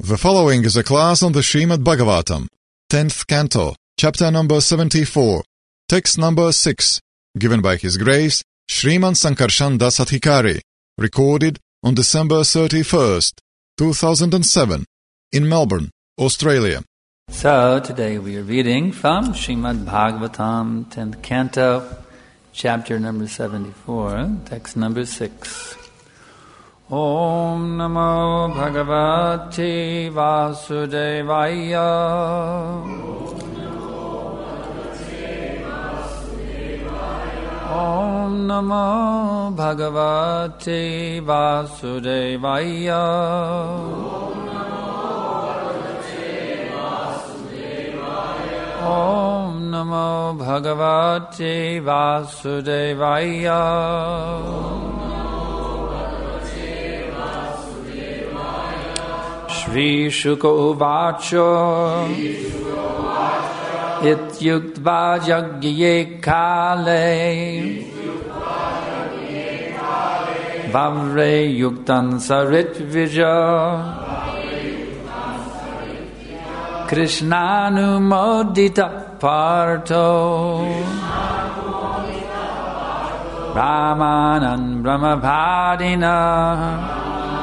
The following is a class on the Srimad Bhagavatam, 10th Canto, Chapter number 74, Text number 6, given by His Grace, Shriman Sankarshan Das Adhikari, recorded on December 31st, 2007, in Melbourne, Australia. So, today we are reading from Srimad Bhagavatam, 10th Canto, Chapter number 74, Text number 6. Om Namo Bhagavate Vasudevaya. Om Namo Bhagavate Vasudevaya. Om Namo Bhagavate Vasudevaya. Shri Shuka Uvacha Ityuktva Yagye Kale Vavre Yuktan Sarit Vija Krishnanu Modita Parto Brahmanan Brahmabhadina.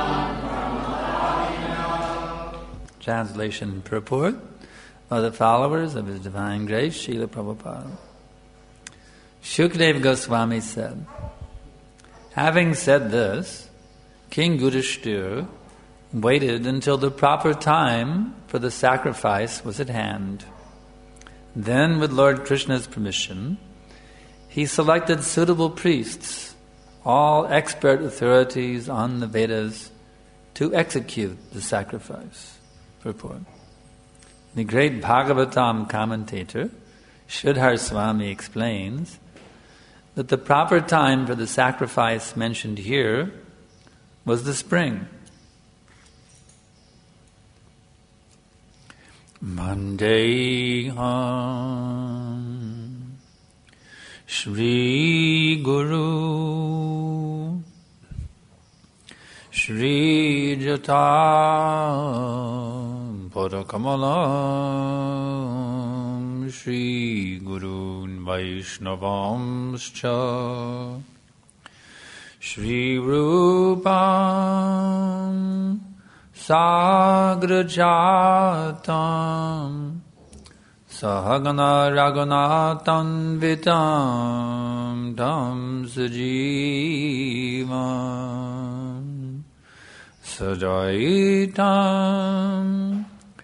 Translation and purport of the followers of His Divine Grace, Srila Prabhupada. Shukadeva Goswami said, having said this, King Yudhishthira waited until the proper time for the sacrifice was at hand. Then, with Lord Krishna's permission, he selected suitable priests, all expert authorities on the Vedas, to execute the sacrifice. Purport. The great Bhagavatam commentator, Sridhar Swami, explains that the proper time for the sacrifice mentioned here was the spring. Vandeham Shri Guru Shri Jata Padakamalam Shri Gurun Vaishnavamscha Shri Rupam Sagrajatam Sahagana Raghunathan Vitam Tam Sajivam Sajaitam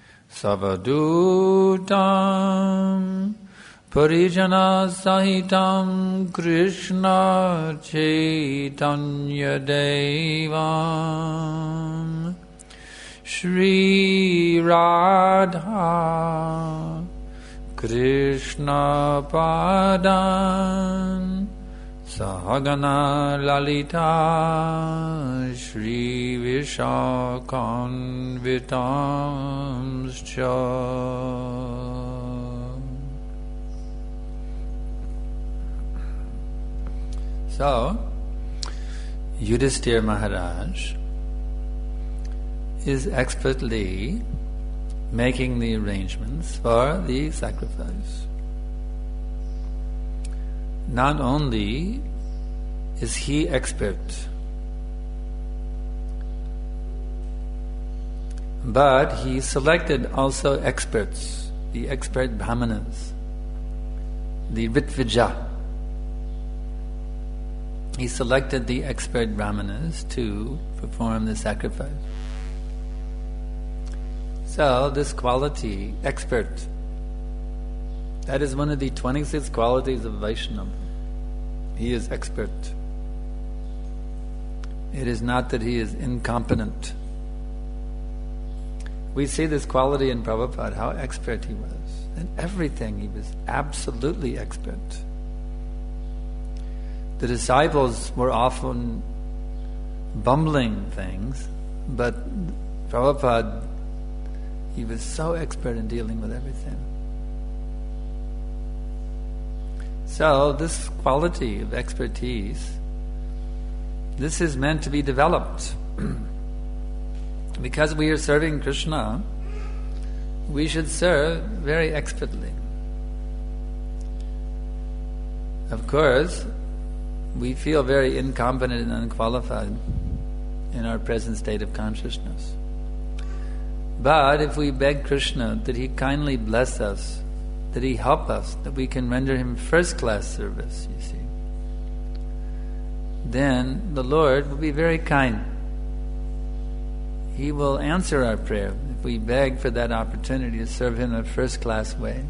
Savadutam Parijana Sahitam Krishna Chaitanya Devam Shri Radha Krishna Padan Sahagana Lalita Shri Vishakhan Vitamscha. So, Yudhishthira Maharaj is expertly making the arrangements for the sacrifice. Not only is he expert, but he selected also experts, the expert brahmanas, the Ritvija. He selected the expert brahmanas to perform the sacrifice. So this quality, expert, that is one of the 26 qualities of Vaishnava. He is expert. It is not that he is incompetent. We see this quality in Prabhupada, how expert he was. In everything he was absolutely expert. The disciples were often bumbling things, but Prabhupada, he was so expert in dealing with everything. So this quality of expertise, this is meant to be developed. because we are serving Krishna, we should serve very expertly. Of course, we feel very incompetent and unqualified in our present state of consciousness. But if we beg Krishna that he kindly bless us, that he help us, that we can render him first-class service, you see, then the Lord will be very kind. He will answer our prayer if we beg for that opportunity to serve him in a first-class way.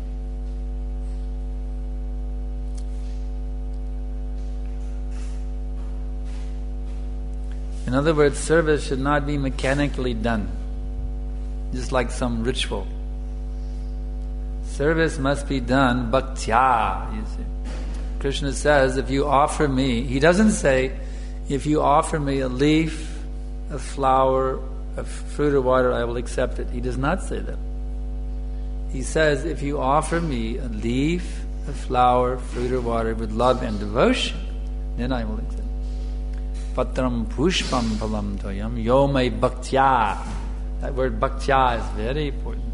In other words, service should not be mechanically done, just like some ritual. Service must be done bhaktya, you see. Krishna says, if you offer me, he doesn't say, if you offer me a leaf, a flower, a fruit or water, I will accept it. He does not say that. He says, if you offer me a leaf, a flower, fruit or water with love and devotion, then I will accept it. Patram pushpam phalam toyam yomai bhaktya. That word bhaktya is very important.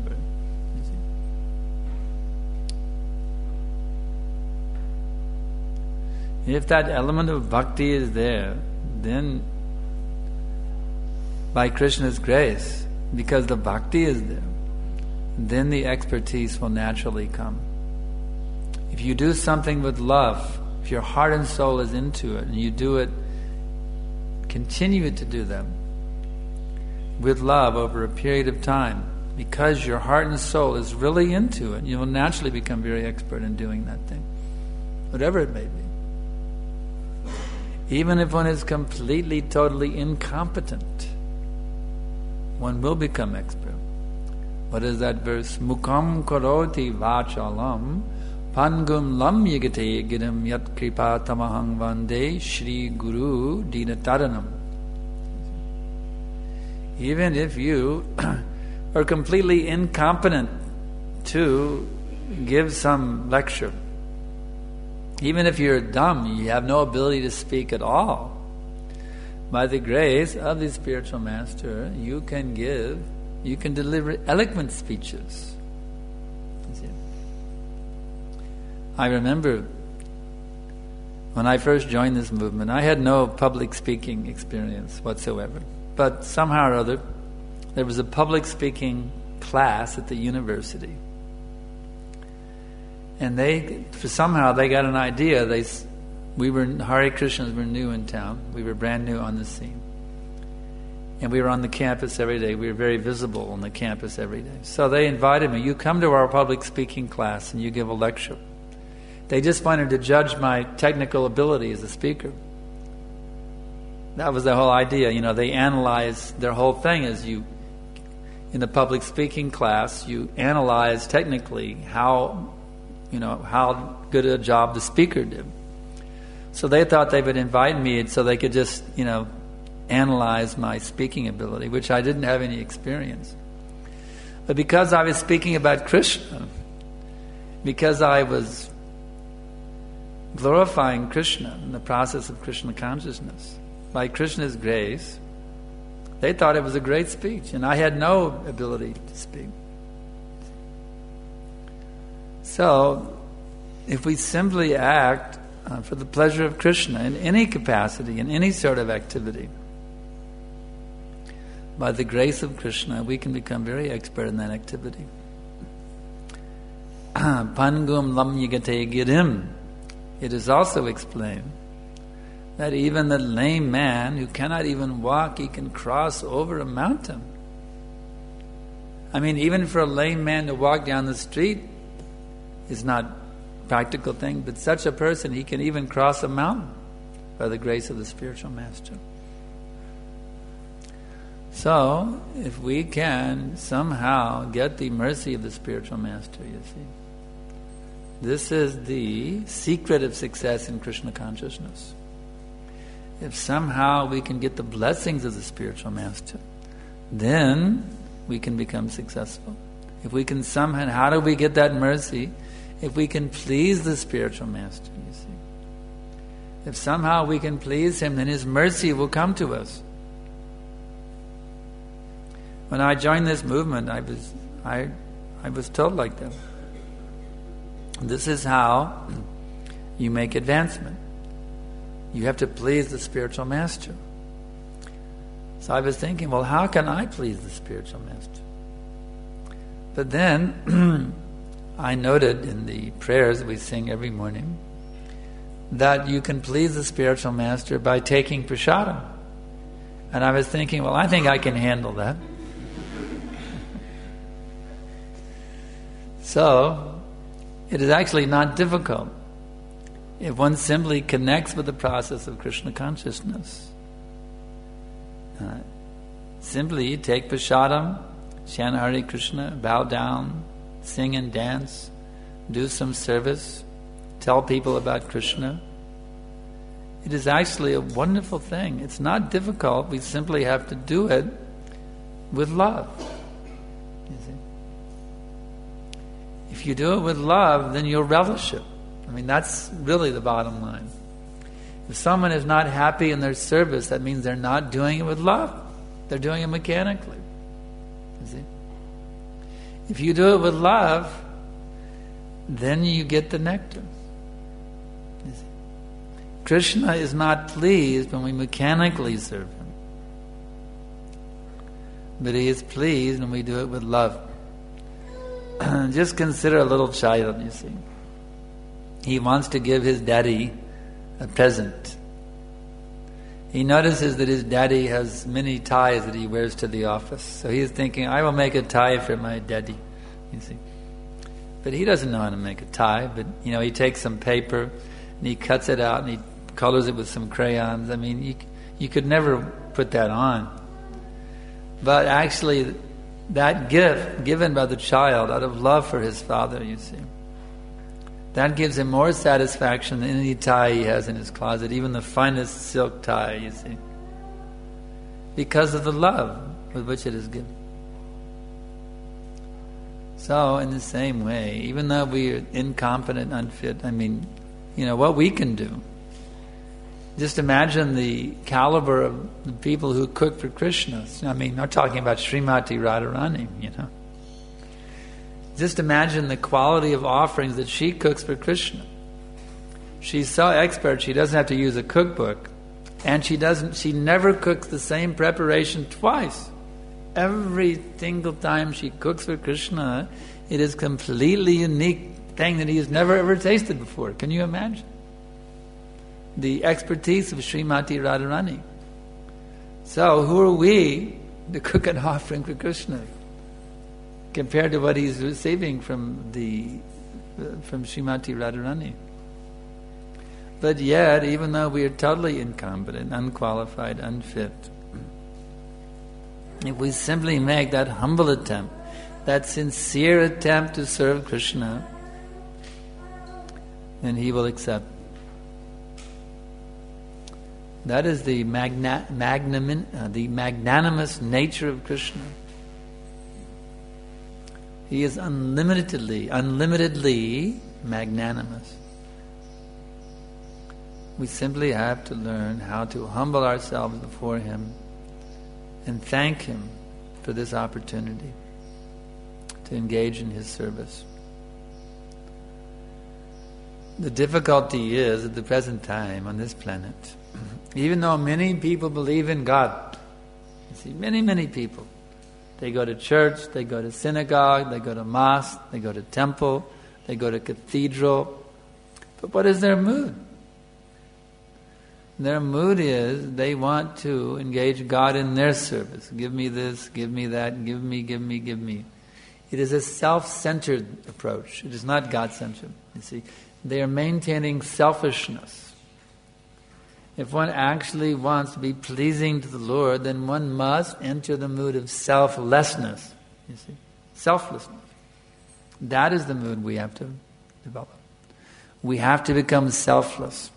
If that element of bhakti is there, then by Krishna's grace, because the bhakti is there, then the expertise will naturally come. If you do something with love, if your heart and soul is into it, and you do it, continue to do them with love over a period of time, because your heart and soul is really into it, you will naturally become very expert in doing that thing, whatever it may be. Even if one is completely, totally incompetent, one will become expert. What is that verse? Mukham karoti vachalam pangum lam yagate gidam yat kripa tamahang vande Shri Guru dinataranam. Even if you are completely incompetent to give some lecture, even if you're dumb, you have no ability to speak at all, by the grace of the spiritual master, you can deliver eloquent speeches. I remember when I first joined this movement, I had no public speaking experience whatsoever. But somehow or other, there was a public speaking class at the university. And somehow they got an idea. Hare Krishnas were new in town. We were brand new on the scene. And we were on the campus every day. We were very visible on the campus every day. So they invited me, you come to our public speaking class and you give a lecture. They just wanted to judge my technical ability as a speaker. That was the whole idea. They analyze, their whole thing is in the public speaking class, you analyze technically how good a job the speaker did. So they thought they would invite me so they could just, analyze my speaking ability, which I didn't have any experience. But because I was speaking about Krishna, because I was glorifying Krishna in the process of Krishna consciousness, by Krishna's grace, they thought it was a great speech, and I had no ability to speak. So, if we simply act for the pleasure of Krishna in any capacity, in any sort of activity, by the grace of Krishna, we can become very expert in that activity. Pangum lam yigate girim. It is also explained that even the lame man who cannot even walk, he can cross over a mountain. I mean, even for a lame man to walk down the street is not a practical thing, but such a person, he can even cross a mountain by the grace of the spiritual master. So, if we can somehow get the mercy of the spiritual master, you see, this is the secret of success in Krishna consciousness. If somehow we can get the blessings of the spiritual master, then we can become successful. If we can somehow, how do we get that mercy? If we can please the spiritual master, you see. If somehow we can please him, then his mercy will come to us. When I joined this movement, I was told like that. This is how you make advancement. You have to please the spiritual master. So I was thinking, well, how can I please the spiritual master? But then I noted in the prayers we sing every morning that you can please the spiritual master by taking prasadam. And I was thinking, well, I think I can handle that. So, it is actually not difficult if one simply connects with the process of Krishna consciousness. Simply take prasadam, chant Hare Krishna, bow down, sing and dance, do some service, tell people about Krishna. It is actually a wonderful thing. It's not difficult. We simply have to do it with love. You see? If you do it with love, then you'll relish it. I mean, that's really the bottom line. If someone is not happy in their service, that means they're not doing it with love. They're doing it mechanically. You see? If you do it with love, then you get the nectar. You see? Krishna is not pleased when we mechanically serve Him. But He is pleased when we do it with love. Just consider a little child, you see. He wants to give his daddy a present. He notices that his daddy has many ties that he wears to the office. So he's thinking, I will make a tie for my daddy, you see. But he doesn't know how to make a tie. But, he takes some paper and he cuts it out and he colors it with some crayons. I mean, you could never put that on. But actually, that gift given by the child out of love for his father, you see, that gives him more satisfaction than any tie he has in his closet, even the finest silk tie, you see, because of the love with which it is given. So, in the same way, even though we are incompetent, unfit, what we can do. Just imagine the caliber of the people who cook for Krishna. I'm talking about Srimati Radharani, Just imagine the quality of offerings that she cooks for Krishna. She's so expert, she doesn't have to use a cookbook. And she never cooks the same preparation twice. Every single time she cooks for Krishna, it is completely unique thing that he has never ever tasted before. Can you imagine? The expertise of Srimati Radharani. So who are we to cook an offering for Krishna compared to what he's receiving from Srimati Radharani? But yet, even though we are totally incompetent, unqualified, unfit, if we simply make that humble attempt, that sincere attempt to serve Krishna, then he will accept. That is the magnanimous nature of Krishna. He is unlimitedly magnanimous. We simply have to learn how to humble ourselves before Him and thank Him for this opportunity to engage in His service. The difficulty is, at the present time on this planet, even though many people believe in God, you see, many people, they go to church, they go to synagogue, they go to mosque, they go to temple, they go to cathedral, but what is their mood? Their mood is they want to engage God in their service. Give me this, give me that, give me. It is a self-centered approach. It is not God-centered. You see, they are maintaining selfishness. If one actually wants to be pleasing to the Lord, then one must enter the mood of selflessness. You see, selflessness. That is the mood we have to develop. We have to become selfless.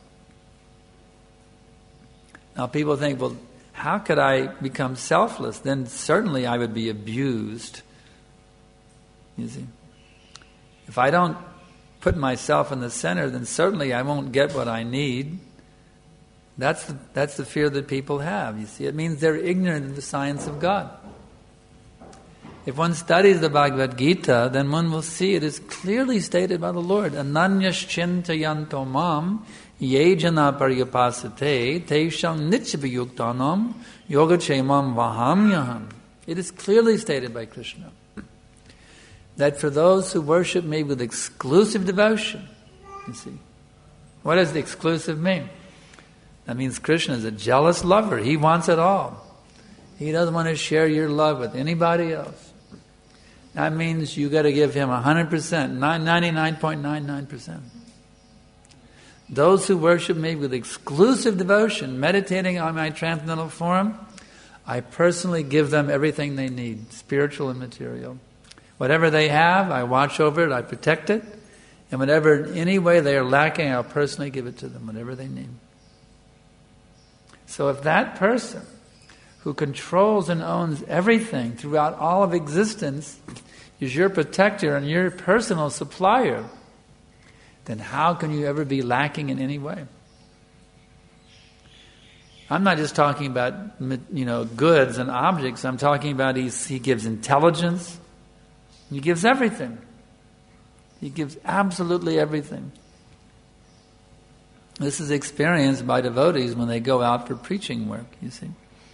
Now people think, well, how could I become selfless? Then certainly I would be abused. You see, if I don't put myself in the center, then certainly I won't get what I need. That's the fear that people have. You see, it means they're ignorant of the science of God. If one studies the Bhagavad Gita, then one will see it is clearly stated by the Lord. Ananyaschintayanto mam yejana paryapasate tesham nityabhayuktanam yogachemam vahamyaham. It is clearly stated by Krishna that for those who worship me with exclusive devotion, you see, what does the exclusive mean? That means Krishna is a jealous lover. He wants it all. He doesn't want to share your love with anybody else. That means you got to give him 100%, 99.99%. Those who worship me with exclusive devotion, meditating on my transcendental form, I personally give them everything they need, spiritual and material. Whatever they have, I watch over it, I protect it, and whatever in any way they are lacking, I'll personally give it to them, whatever they need. So if that person who controls and owns everything throughout all of existence is your protector and your personal supplier, then how can you ever be lacking in any way? I'm not just talking about goods and objects. I'm talking about he gives intelligence. He gives everything. He gives absolutely everything. This is experienced by devotees when they go out for preaching work, you see.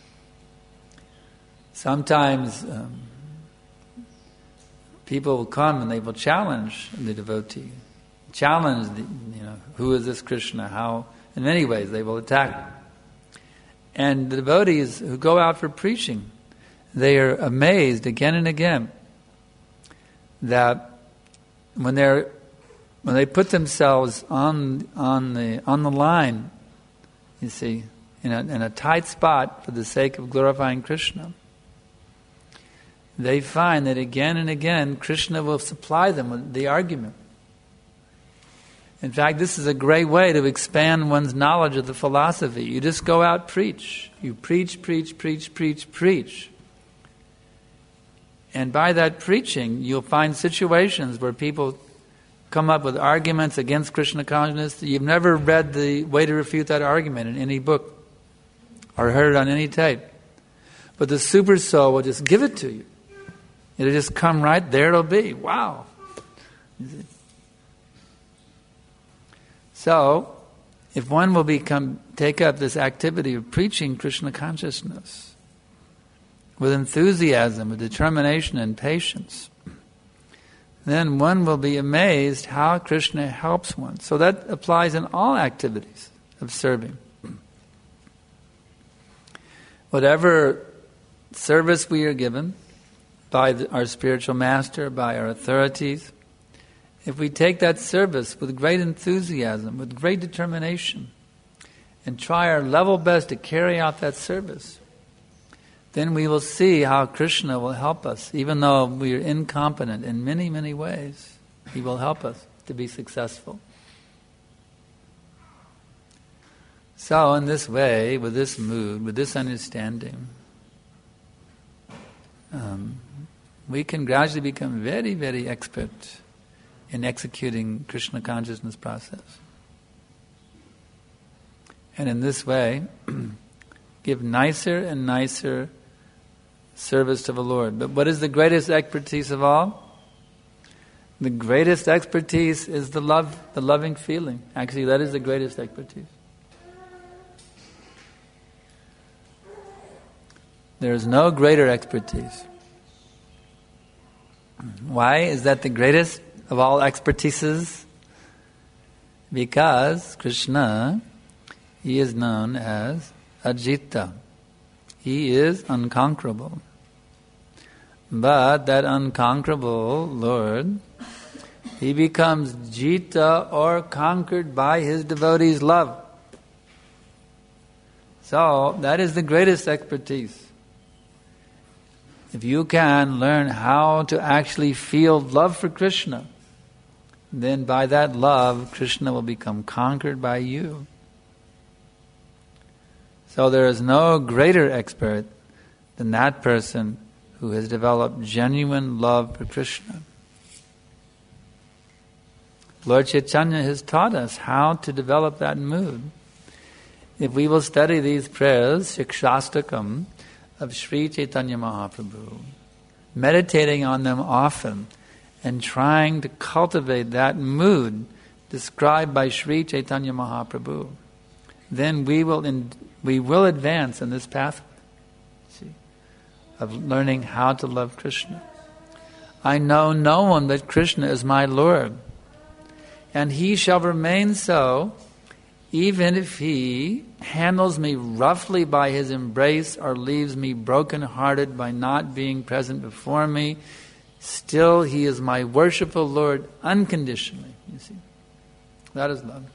Sometimes people will come and they will challenge the devotee. Challenge, who is this Krishna? How? In many ways they will attack. And the devotees who go out for preaching, they are amazed again and again that when they put themselves on the line, you see, in a tight spot for the sake of glorifying Krishna, they find that again and again Krishna will supply them with the argument. In fact, this is a great way to expand one's knowledge of the philosophy. You just go out, preach. You preach. And by that preaching, you'll find situations where people come up with arguments against Krishna consciousness. You've never read the way to refute that argument in any book or heard it on any tape. But the super soul will just give it to you. It'll just come right there, it'll be. Wow. So, if one will take up this activity of preaching Krishna consciousness with enthusiasm, with determination and patience, then one will be amazed how Krishna helps one. So that applies in all activities of serving. Whatever service we are given by our spiritual master, by our authorities, if we take that service with great enthusiasm, with great determination, and try our level best to carry out that service, then we will see how Krishna will help us. Even though we are incompetent in many, many ways, He will help us to be successful. So in this way, with this mood, with this understanding, we can gradually become very, very expert in executing Krishna consciousness process. And in this way, give nicer and nicer service to the Lord. But what is the greatest expertise of all? The greatest expertise is the love, the loving feeling. Actually, that is the greatest expertise. There is no greater expertise. Why is that the greatest of all expertises? Because Krishna, He is known as Ajita. He is unconquerable. But that unconquerable Lord, He becomes Jita or conquered by His devotees' love. So that is the greatest expertise. If you can learn how to actually feel love for Krishna, then by that love, Krishna will become conquered by you. So there is no greater expert than that person who has developed genuine love for Krishna. Lord Chaitanya has taught us how to develop that mood. If we will study these prayers, Shikshastakam, of Sri Chaitanya Mahaprabhu, meditating on them often, and trying to cultivate that mood described by Sri Chaitanya Mahaprabhu, then we will advance in this pathway, of learning how to love Krishna. I know no one but Krishna is my Lord, and He shall remain so, even if He handles me roughly by His embrace or leaves me broken-hearted by not being present before me. Still, He is my worshipful Lord unconditionally. You see, that is love.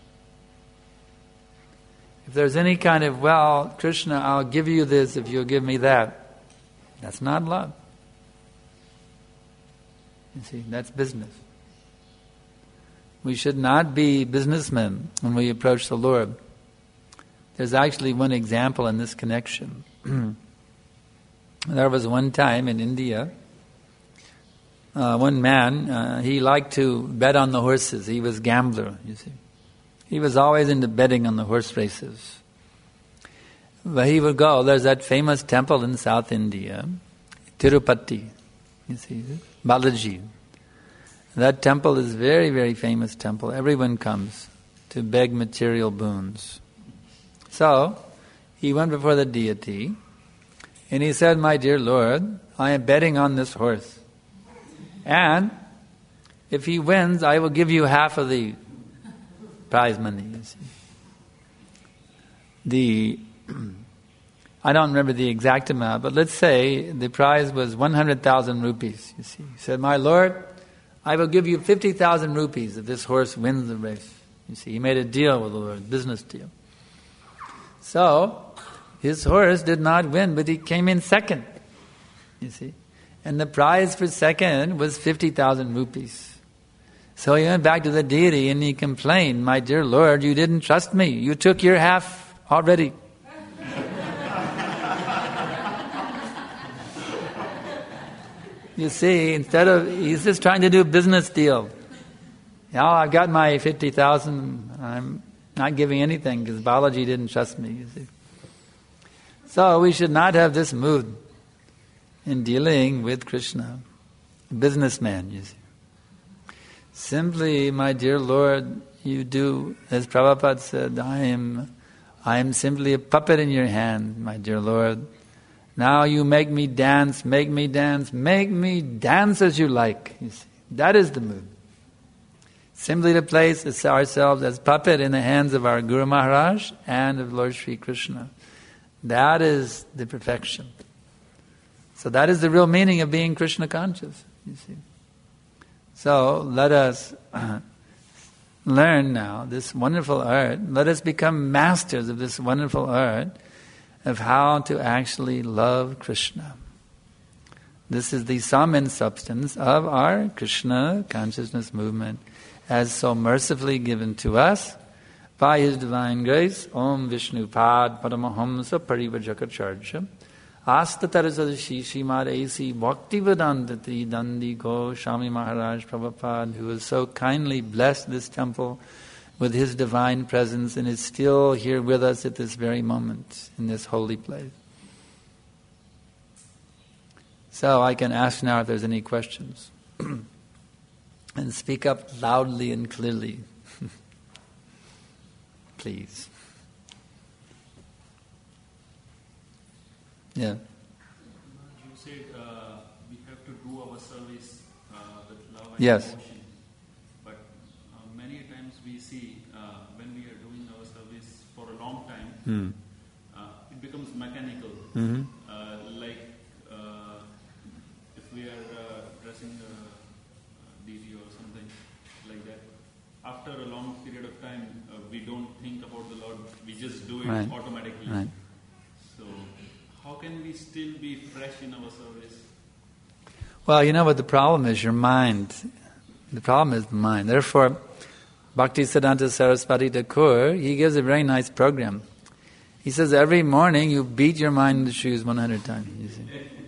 If there's any kind of, well, Krishna, I'll give you this if you'll give me that, that's not love. You see, that's business. We should not be businessmen when we approach the Lord. There's actually one example in this connection. There was one time in India, one man, he liked to bet on the horses. He was a gambler, you see. He was always into betting on the horse races. But he would go, there's that famous temple in South India, Tirupati, you see, Balaji. That temple is a very, very famous temple. Everyone comes to beg material boons. So, he went before the deity, and he said, my dear Lord, I am betting on this horse. And if he wins, I will give you half of the prize money. You see. I don't remember the exact amount, but let's say the prize was 100,000 rupees. You see, he said, my Lord, I will give you 50,000 rupees if this horse wins the race. You see, he made a deal with the Lord, business deal. So, his horse did not win, but he came in second. You see, and the prize for second was 50,000 rupees. So he went back to the deity and he complained, my dear Lord, you didn't trust me. You took your half already. You see, he's just trying to do a business deal. Now I've got my 50,000, I'm not giving anything because Balaji didn't trust me, you see. So we should not have this mood in dealing with Krishna, a businessman, you see. Simply, my dear Lord, you do, as Prabhupada said, I am simply a puppet in your hand, my dear Lord. Now you make me dance as you like. You see. That is the mood. Simply to place ourselves as puppet in the hands of our Guru Maharaj and of Lord Sri Krishna. That is the perfection. So that is the real meaning of being Krishna conscious, you see. So let us learn now this wonderful art. Let us become masters of this wonderful art of how to actually love Krishna. This is the sum and substance of our Krishna consciousness movement as so mercifully given to us by His divine grace. Om Vishnu Pad Paramahamsa Parivajakacharya Astatarasadshi Shimad A.C. Bhaktivedantati Dandi Goswami Maharaj Prabhupada, who has so kindly blessed this temple with His divine presence and is still here with us at this very moment in this holy place. So I can ask now if there's any questions. And speak up loudly and clearly. Please. Yeah. You said we have to do our service with love and devotion. But many times we see when we are doing our service for a long time, it becomes mechanical. Mm-hmm. Like if we are dressing the deity or something like that, after a long period of time, we don't think about the Lord, we just do it automatically. Right. So how can we still be fresh in our service? Well, you know what the problem is? Your mind. The problem is the mind. Therefore, Bhaktisiddhanta Saraswati Thakur, he gives a very nice program. He says every morning you beat your mind in the shoes 100 times. You see.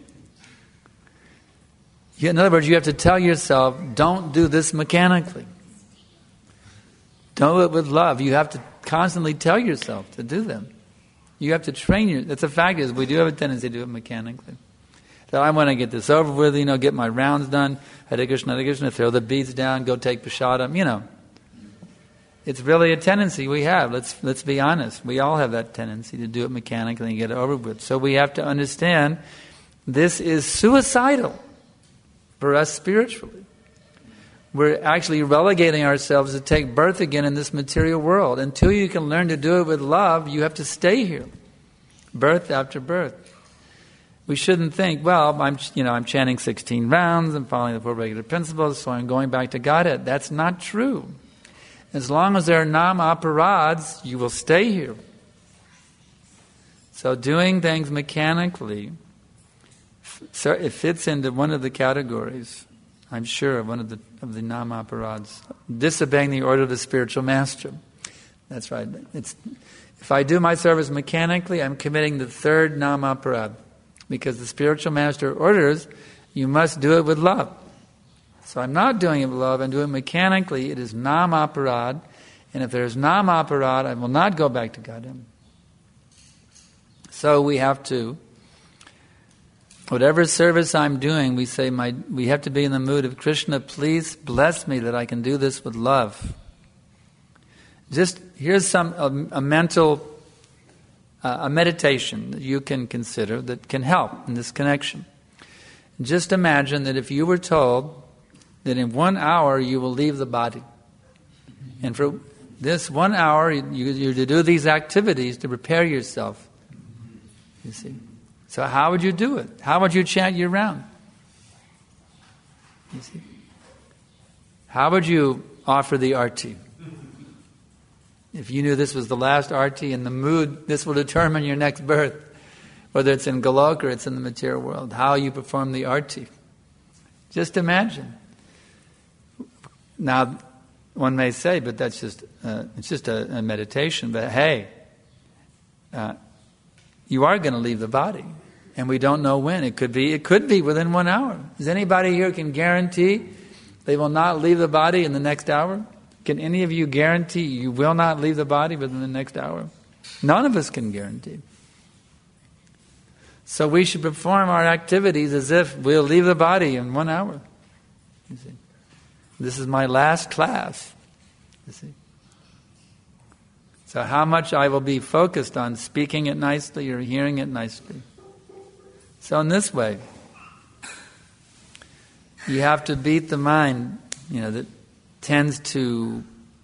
In other words, you have to tell yourself, don't do this mechanically. Do it with love. You have to constantly tell yourself to do them. You have to train that's a fact is we do have a tendency to do it mechanically. that I want to get this over with, get my rounds done, Hare Krishna, throw the beads down, go take prasadam, It's really a tendency we have. Let's be honest. We all have that tendency to do it mechanically and get it over with. So we have to understand this is suicidal for us spiritually. We're actually relegating ourselves to take birth again in this material world. Until you can learn to do it with love, you have to stay here, birth after birth. We shouldn't think, well, I'm chanting 16 rounds, I'm following the 4 regular principles, so I'm going back to Godhead. That's not true. As long as there are nam-aparads, you will stay here. So doing things mechanically, it fits into one of the categories, I'm sure, one of the nam-aparads. Disobeying the order of the spiritual master. That's right. If I do my service mechanically, I'm committing the third nam-aparad. Because the spiritual master orders, you must do it with love. So I'm not doing it with love, I'm doing it mechanically. It is nam-aparad. And if there is nam-aparad, I will not go back to Godhead. So we have to, whatever service I'm doing, we have to be in the mood of, Krishna, please bless me that I can do this with love. Just, here's a mental a meditation that you can consider that can help in this connection. Just imagine that if you were told that in 1 hour you will leave the body, and for this 1 hour you're to do these activities to prepare yourself. You see? So how would you do it? How would you chant your round? You see? How would you offer the arti? If you knew this was the last arti and the mood, this will determine your next birth. Whether it's in Golok or it's in the material world. How you perform the arti. Just imagine. Now, one may say, but that's it's just a meditation. But hey, you are going to leave the body. And we don't know when. It could be within 1 hour. Is anybody here can guarantee they will not leave the body in the next hour? Can any of you guarantee you will not leave the body within the next hour? None of us can guarantee. So we should perform our activities as if we'll leave the body in 1 hour. You see? This is my last class. You see? So how much I will be focused on speaking it nicely or hearing it nicely. So in this way, you have to beat the mind, that tends to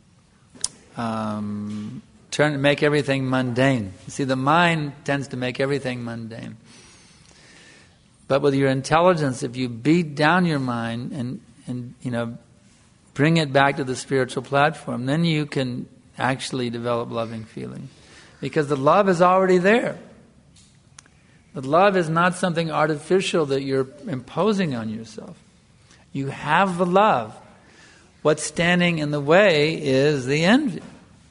make everything mundane. You see, the mind tends to make everything mundane. But with your intelligence, if you beat down your mind and bring it back to the spiritual platform, then you can actually develop loving feeling. Because the love is already there. The love is not something artificial that you're imposing on yourself. You have the love. What's standing in the way is the envy.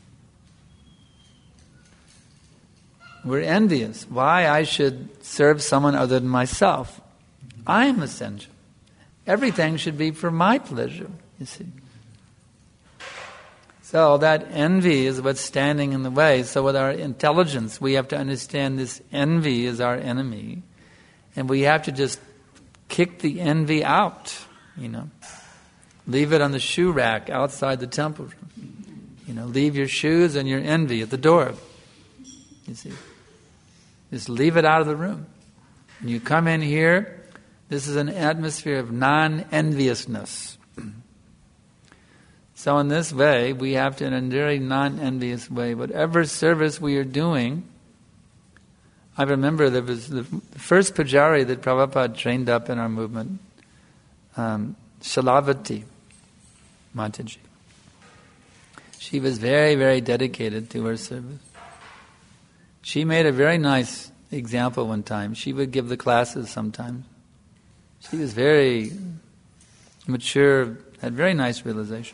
We're envious. Why I should serve someone other than myself? I am essential. Everything should be for my pleasure, you see. So that envy is what's standing in the way. So with our intelligence, we have to understand this envy is our enemy. And we have to just kick the envy out, Leave it on the shoe rack outside the temple room. Leave your shoes and your envy at the door. You see. Just leave it out of the room. When you come in here, this is an atmosphere of non-enviousness. So in this way, we have to, in a very non-envious way, whatever service we are doing. I remember there was the first pujari that Prabhupada trained up in our movement, Shalavati Mataji. She was very, very dedicated to her service. She made a very nice example one time. She would give the classes sometimes. She was very mature, had very nice realization.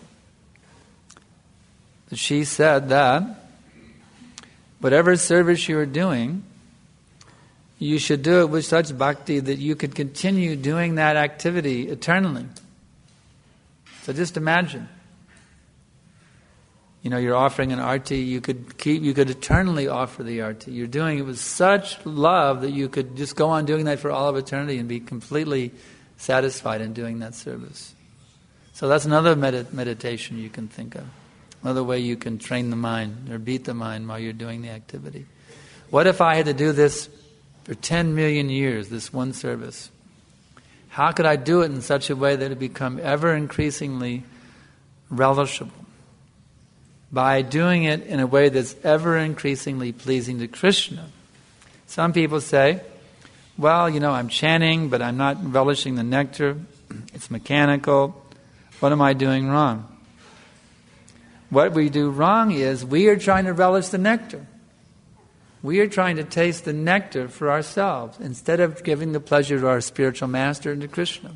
But she said that whatever service you are doing, you should do it with such bhakti that you could continue doing that activity eternally. So just imagine. you're offering an arti, you could eternally offer the arti. You're doing it with such love that you could just go on doing that for all of eternity and be completely satisfied in doing that service. So that's another meditation you can think of. Another way you can train the mind or beat the mind while you're doing the activity. What if I had to do this for 10 million years, this one service? How could I do it in such a way that it become ever increasingly relishable? By doing it in a way that's ever increasingly pleasing to Krishna. Some people say, well, I'm chanting, but I'm not relishing the nectar. It's mechanical. What am I doing wrong? What we do wrong is we are trying to relish the nectar. We are trying to taste the nectar for ourselves instead of giving the pleasure to our spiritual master and to Krishna.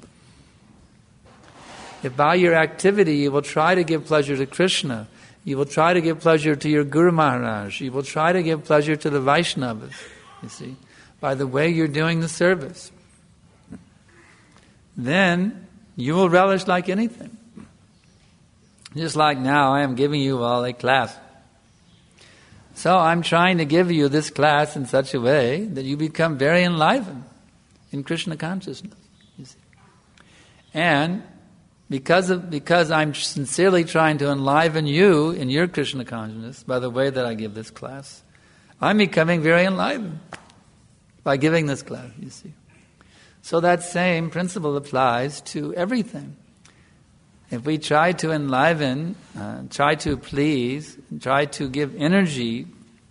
If by your activity you will try to give pleasure to Krishna, you will try to give pleasure to your Guru Maharaj, you will try to give pleasure to the Vaishnavas, you see, by the way you're doing the service, then you will relish like anything. Just like now I am giving you all a class. So I'm trying to give you this class in such a way that you become very enlivened in Krishna consciousness. You see. And because I'm sincerely trying to enliven you in your Krishna consciousness by the way that I give this class, I'm becoming very enlivened by giving this class, you see. So that same principle applies to everything. If we try to enliven, try to please, try to give energy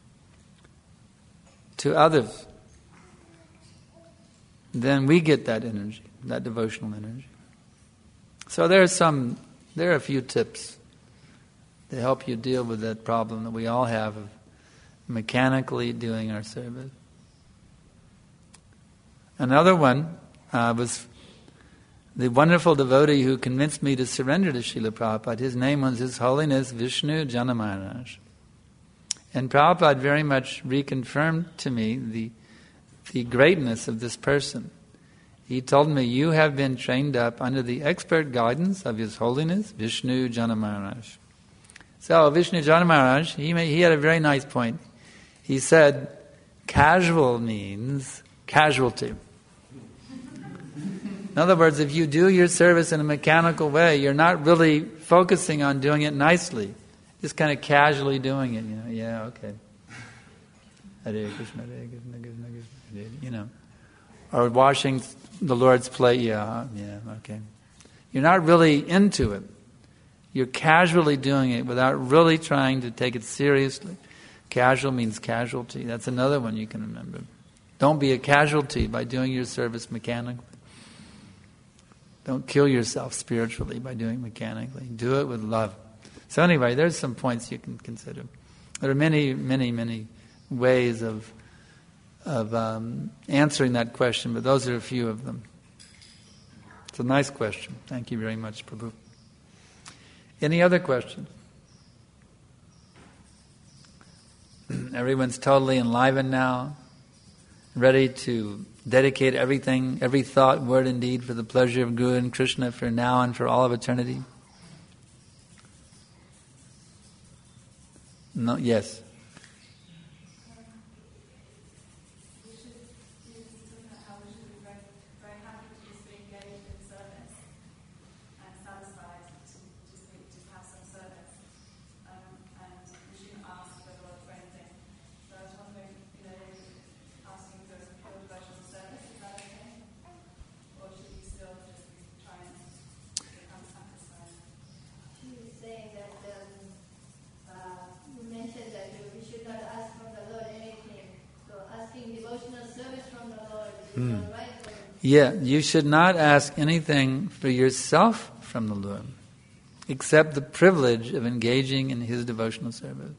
to others, then we get that energy, that devotional energy. So there are a few tips to help you deal with that problem that we all have of mechanically doing our service. Another one was the wonderful devotee who convinced me to surrender to Srila Prabhupada. His name was His Holiness Vishnu Jana Maharaj. And Prabhupada very much reconfirmed to me the greatness of this person. He told me, you have been trained up under the expert guidance of His Holiness Vishnu Jana Maharaj. So Vishnu Jana Maharaj, he had a very nice point. He said, casual means casualty. In other words, if you do your service in a mechanical way, you're not really focusing on doing it nicely. Just kind of casually doing it, yeah, okay. Hare Krishna, Hare Krishna, Krishna Krishna, Hare, Or washing the Lord's plate, yeah, okay. You're not really into it. You're casually doing it without really trying to take it seriously. Casual means casualty. That's another one you can remember. Don't be a casualty by doing your service mechanically. Don't kill yourself spiritually by doing it mechanically. Do it with love. So anyway, there's some points you can consider. There are many, many, many ways of answering that question, but those are a few of them. It's a nice question. Thank you very much, Prabhu. Any other questions? Everyone's totally enlivened now, ready to dedicate everything, every thought, word, and deed for the pleasure of Guru and Krishna for now and for all of eternity? No, yes. Yeah, you should not ask anything for yourself from the Lord, except the privilege of engaging in His devotional service.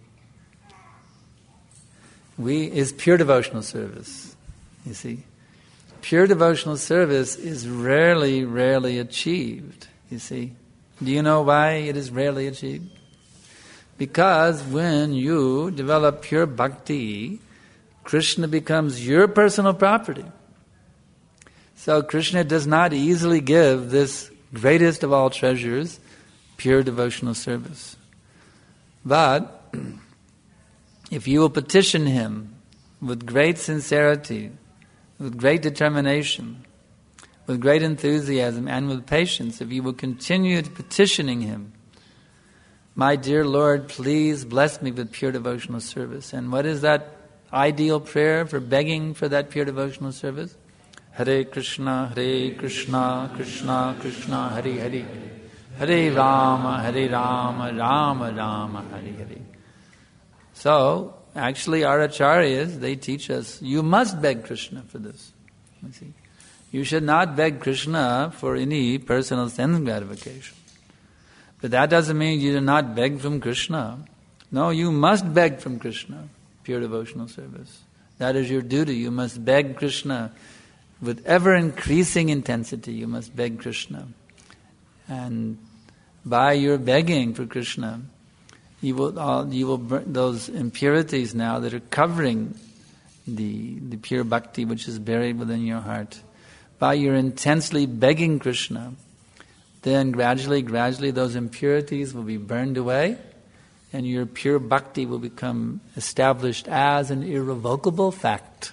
Is pure devotional service, you see. Pure devotional service is rarely achieved, you see. Do you know why it is rarely achieved? Because when you develop pure bhakti, Krishna becomes your personal property. So Krishna does not easily give this greatest of all treasures, pure devotional service. But if you will petition Him with great sincerity, with great determination, with great enthusiasm and with patience, if you will continue petitioning Him, my dear Lord, please bless me with pure devotional service. And what is that ideal prayer for begging for that pure devotional service? Hare Krishna, Krishna Krishna, Hare Hare, Hare Rama, Rama Rama, Hare Hare. So, actually our acharyas, they teach us, you must beg Krishna for this. You see, you should not beg Krishna for any personal sense gratification. But that doesn't mean you do not beg from Krishna. No, you must beg from Krishna, pure devotional service. That is your duty. You must beg Krishna with ever-increasing intensity. You must beg Krishna. And by your begging for Krishna, you will burn those impurities now that are covering the pure bhakti which is buried within your heart. By your intensely begging Krishna, then gradually those impurities will be burned away and your pure bhakti will become established as an irrevocable fact.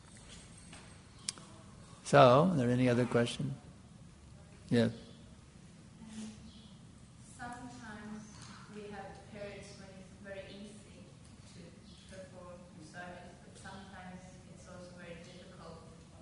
So, are there any other questions? Yes. Sometimes we have periods when it's very easy to perform service, but sometimes it's also very difficult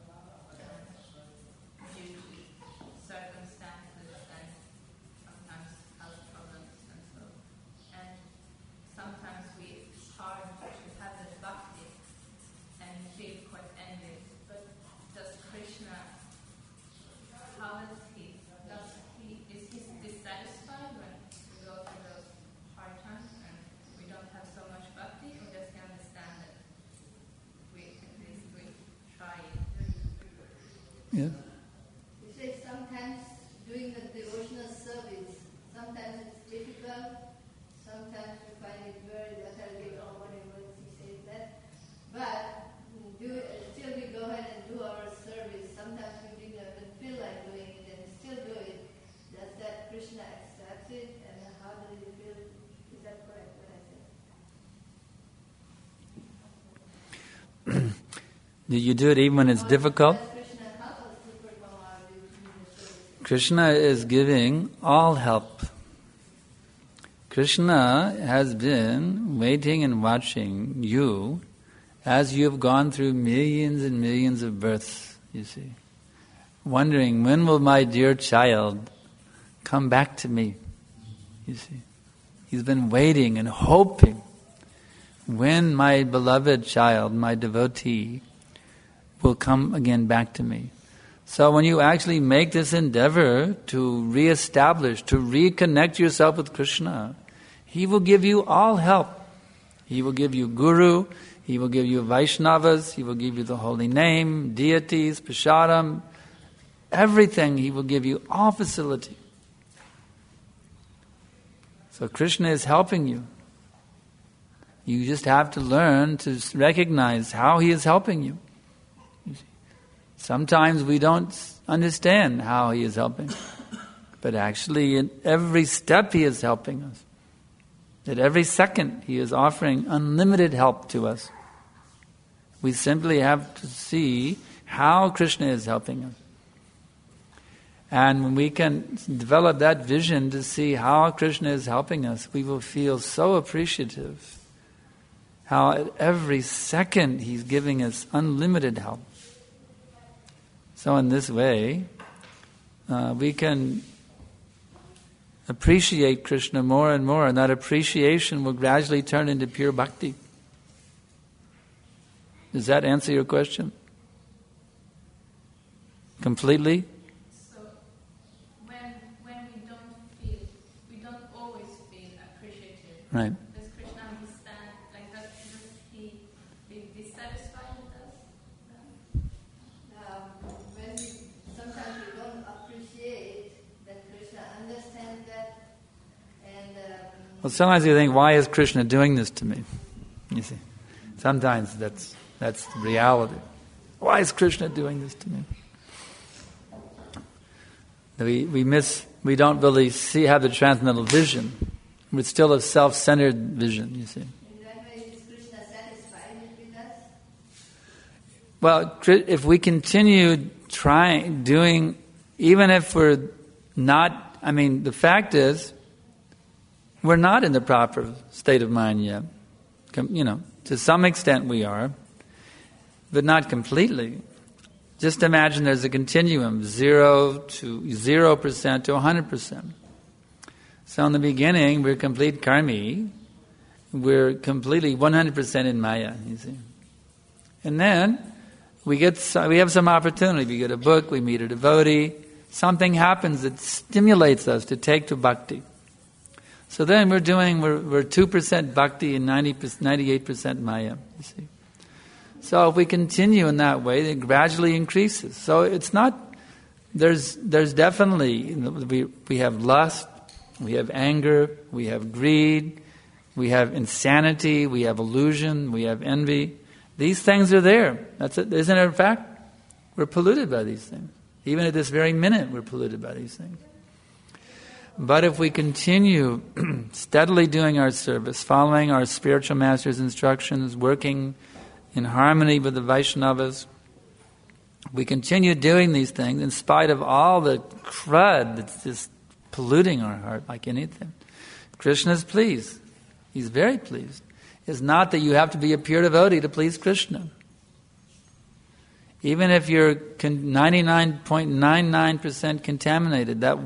due to circumstances and sometimes health problems and so. And sometimes it's hard to have the bhakti and feel quite angry. But does Krishna, how is he? Is he dissatisfied when we go through those hard times and we don't have so much bhakti, or does he understand that we try it? Yeah. You say sometimes doing the devotional service, sometimes it's difficult, sometimes we find it very lethargic or whatever he says that. But still we go ahead and do our service. Sometimes we didn't even feel like doing it and we still do it. Does that Krishna accept it, and how does he feel? Is that correct what I said? Do you do it even when it's difficult? Does Krishna help us to perform our duty in the service? Krishna is giving all help. Krishna has been waiting and watching you as you have gone through millions and millions of births, you see. Wondering, when will my dear child come back to me? You see. He's been waiting and hoping when my beloved child, my devotee, will come again back to me. So when you actually make this endeavor to reestablish, to reconnect yourself with Krishna, He will give you all help. He will give you Guru, He will give you Vaishnavas, He will give you the holy name, deities, prasadam, everything He will give you, all facility. So Krishna is helping you. You just have to learn to recognize how He is helping you. Sometimes we don't understand how He is helping. But actually, in every step He is helping us. At every second He is offering unlimited help to us. We simply have to see how Krishna is helping us. And when we can develop that vision to see how Krishna is helping us, we will feel so appreciative. How at every second He's giving us unlimited help. So in this way, we can appreciate Krishna more and more, and that appreciation will gradually turn into pure bhakti. Does that answer your question? Completely? So when we don't always feel appreciative. Right. Does Krishna understand? Like, does he be dissatisfied with us? When sometimes we don't appreciate that Krishna understands that, and Well, sometimes you think, why is Krishna doing this to me? You see, sometimes that's the reality. Why is Krishna doing this to me? We don't really have the transcendental vision. We're still a self-centered vision, you see. In that way, is Krishna satisfied with us? Well, if we continue doing, even if we're not, the fact is, we're not in the proper state of mind yet. To some extent we are, but not completely. Just imagine there's a continuum, 0 to 0% to 100%. So in the beginning, we're complete karmi. We're completely 100% in Maya, you see. And then we have some opportunity. We get a book, we meet a devotee. Something happens that stimulates us to take to bhakti. So then we're 2% bhakti and 98% Maya, you see. So if we continue in that way, it gradually increases. So it's not, there's definitely, we have lust, we have anger, we have greed, we have insanity, we have illusion, we have envy. These things are there. That's it. Isn't it a fact? We're polluted by these things. Even at this very minute, we're polluted by these things. But if we continue steadily doing our service, following our spiritual master's instructions, working in harmony with the Vaishnavas, we continue doing these things in spite of all the crud that's just polluting our heart like anything. Krishna is pleased. He's very pleased. It's not that you have to be a pure devotee to please Krishna. Even if you're 99.99% contaminated, that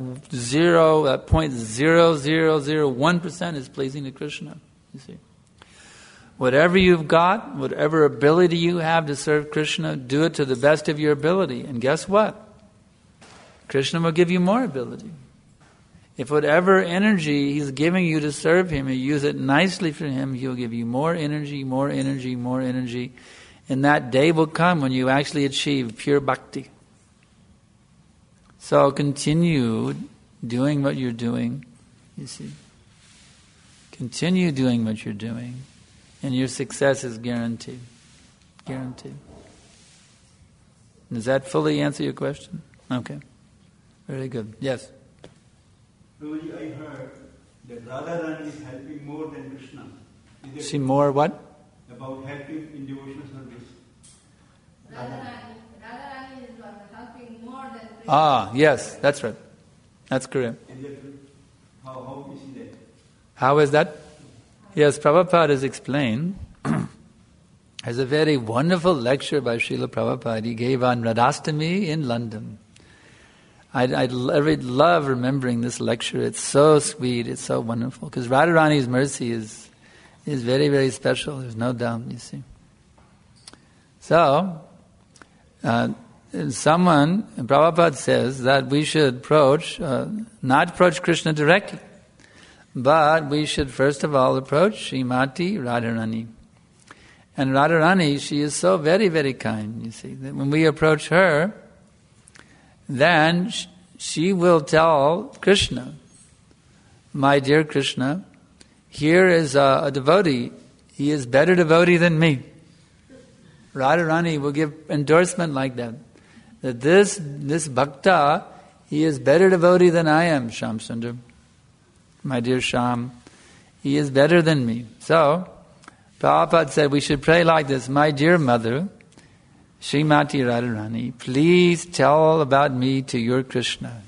0.0001% is pleasing to Krishna, you see. Whatever you've got, whatever ability you have to serve Krishna, do it to the best of your ability. And guess what? Krishna will give you more ability. If whatever energy He's giving you to serve Him, you use it nicely for Him, He'll give you more energy, more energy, more energy. And that day will come when you actually achieve pure bhakti. So continue doing what you're doing, you see. Continue doing what you're doing. And your success is guaranteed. Guaranteed. Does that fully answer your question? Okay. Very good. Yes? Prabhuji, I heard that Radharani is helping more than Krishna. Is she more what? About helping in devotional service. Radharani is helping more than Krishna. Ah, yes, that's right. That's correct. How is that? How is that? Yes, Prabhupada has explained. There's a very wonderful lecture by Srila Prabhupada he gave on Radhastami in London. I love remembering this lecture. It's so sweet, it's so wonderful. Because Radharani's mercy is very, very special. There's no doubt, you see. So, Prabhupada says that we should not approach Krishna directly, but we should first of all approach Srimati Radharani. And Radharani, she is so very, very kind, you see, that when we approach her, then she will tell Krishna, my dear Krishna, here is a devotee. He is better devotee than me. Radharani will give endorsement like that. That this bhakta, he is better devotee than I am, Shamsundar. My dear Sham, he is better than me. So, Prabhupada said we should pray like this. My dear mother, Srimati Radharani, please tell about me to your Krishna.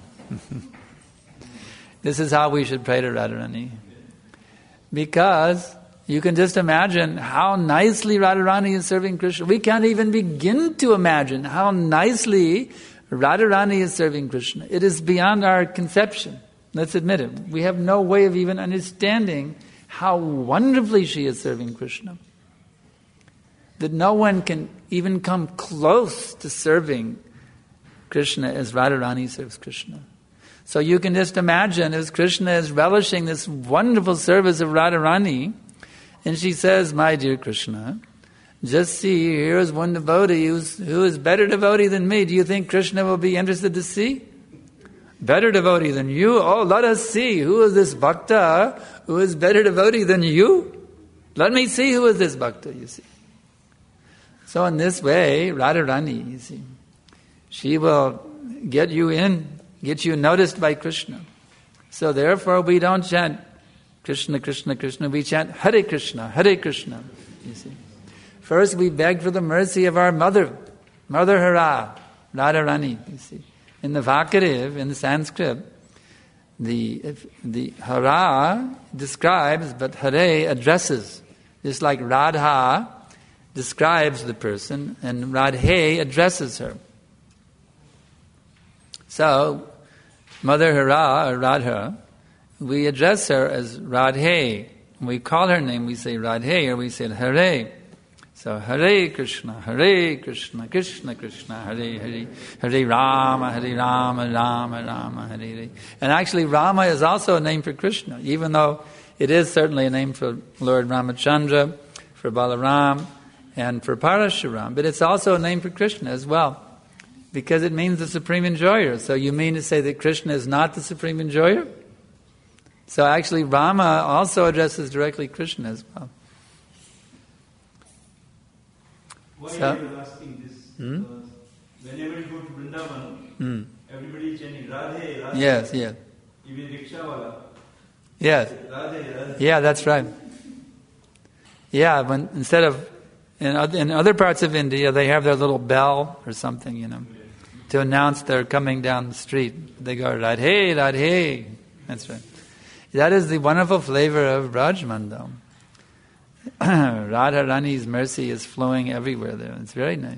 This is how we should pray to Radharani. Because you can just imagine how nicely Radharani is serving Krishna. We can't even begin to imagine how nicely Radharani is serving Krishna. It is beyond our conception. Let's admit it. We have no way of even understanding how wonderfully she is serving Krishna. That no one can even come close to serving Krishna as Radharani serves Krishna. So you can just imagine as Krishna is relishing this wonderful service of Radharani, and she says, my dear Krishna, just see, here is one devotee who is better devotee than me. Do you think Krishna will be interested to see? Better devotee than you? Oh, let us see. Who is this bhakta who is better devotee than you? Let me see who is this bhakta, you see. So in this way, Radharani, you see, she will get you noticed by Krishna. So therefore we don't chant Krishna, Krishna, Krishna, we chant Hare Krishna, Hare Krishna. You see. First we beg for the mercy of our mother, Mother Hara, Radharani, you see. In the Vakativ, in the Sanskrit, the Hara describes, but Hare addresses. Just like Radha describes the person, and Radhe addresses her. So, Mother Hara, or Radha, we address her as Radhe. When we call her name, we say Radhe, or we say Hare. So, Hare Krishna, Krishna Krishna, Hare Hare, Hare Rama, Rama Rama, Hare Hare. And actually, Rama is also a name for Krishna, even though it is certainly a name for Lord Ramachandra, for Balaram, and for Parashuram. But it's also a name for Krishna as well, because it means the supreme enjoyer. So you mean to say that Krishna is not the supreme enjoyer? So actually, Rama also addresses directly Krishna as well. Why are you asking this? Whenever you go to Vrindavan, everybody is chanting Radhe, Radhe. Yes, yes. Even rickshawala. Yes. Radhe, Radhe. Yeah, that's right. Yeah, when instead of in other parts of India, they have their little bell or something, to announce they're coming down the street. They go Radhe, Radhe. That's right. That is the wonderful flavor of Brajmandal. Radharani's mercy is flowing everywhere there. It's very nice.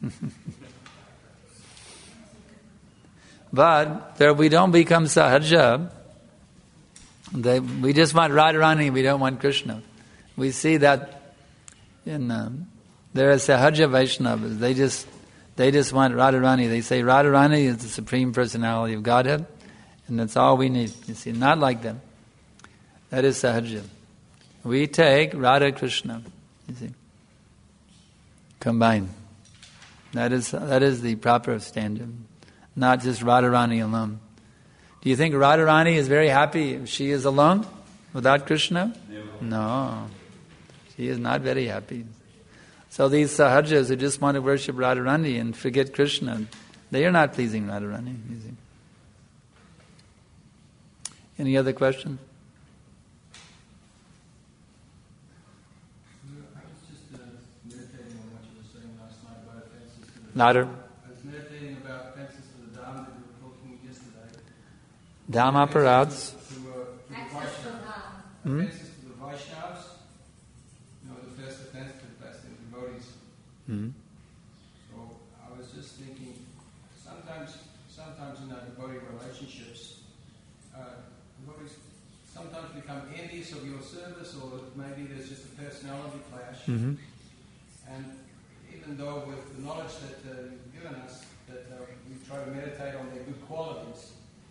But there we don't become sahaja. We just want Radharani, we don't want Krishna. We see that in there are sahaja Vaishnavas. They just want Radharani. They say Radharani is the Supreme Personality of Godhead, and that's all we need. You see, not like them. That is sahaja. We take Radha Krishna, you see, combine. That is the proper standard, not just Radharani alone. Do you think Radharani is very happy if she is alone without Krishna? No, she is not very happy. So these sahajas who just want to worship Radharani and forget Krishna, they are not pleasing Radharani. You see. Any other questions? Louder. I was meditating about offenses to the Dhamma that we were talking yesterday. Dhamma parats. Offenses to the Vaishnavas. The first offense to the best devotees. So I was just thinking, sometimes in our devotee relationships, devotees sometimes become envious of your service, or maybe there's just a personality clash. And even though with the knowledge that you've given us, that we try to meditate on their good qualities,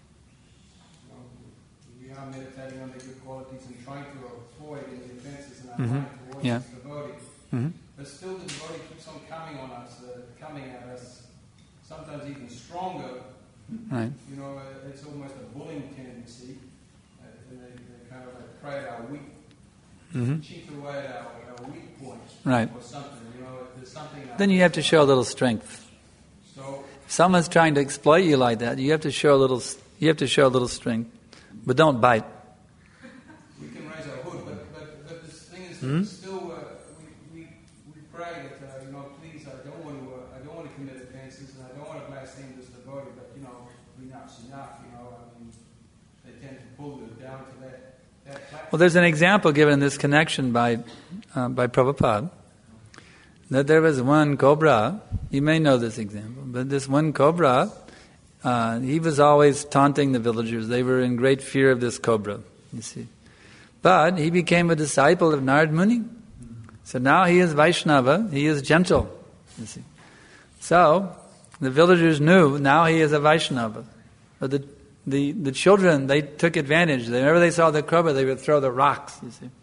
we are meditating on their good qualities and trying to avoid any offences in our mind towards the devotee. But still the devotee keeps on coming at us, sometimes even stronger. Right. It's almost a bullying tendency. And they kind of prey at our weak, chip away at our weak points, right, or something. There's something. Then you have to show a little strength. So if someone's trying to exploit you like that, you have to show a little. You have to show a little strength, but don't bite. We can raise our hood, but this thing is still we pray that please I don't want to commit offences and I don't want to blaspheme this devotee, but enough's enough. They tend to pull it down to that platform. Well, there's an example given in this connection by Prabhupada. That there was one cobra, you may know this example, but this one cobra, he was always taunting the villagers. They were in great fear of this cobra, you see. But he became a disciple of Narad Muni. So now he is Vaishnava, he is gentle, you see. So the villagers knew now he is a Vaishnava. But the children, they took advantage. Whenever they saw the cobra, they would throw the rocks, you see.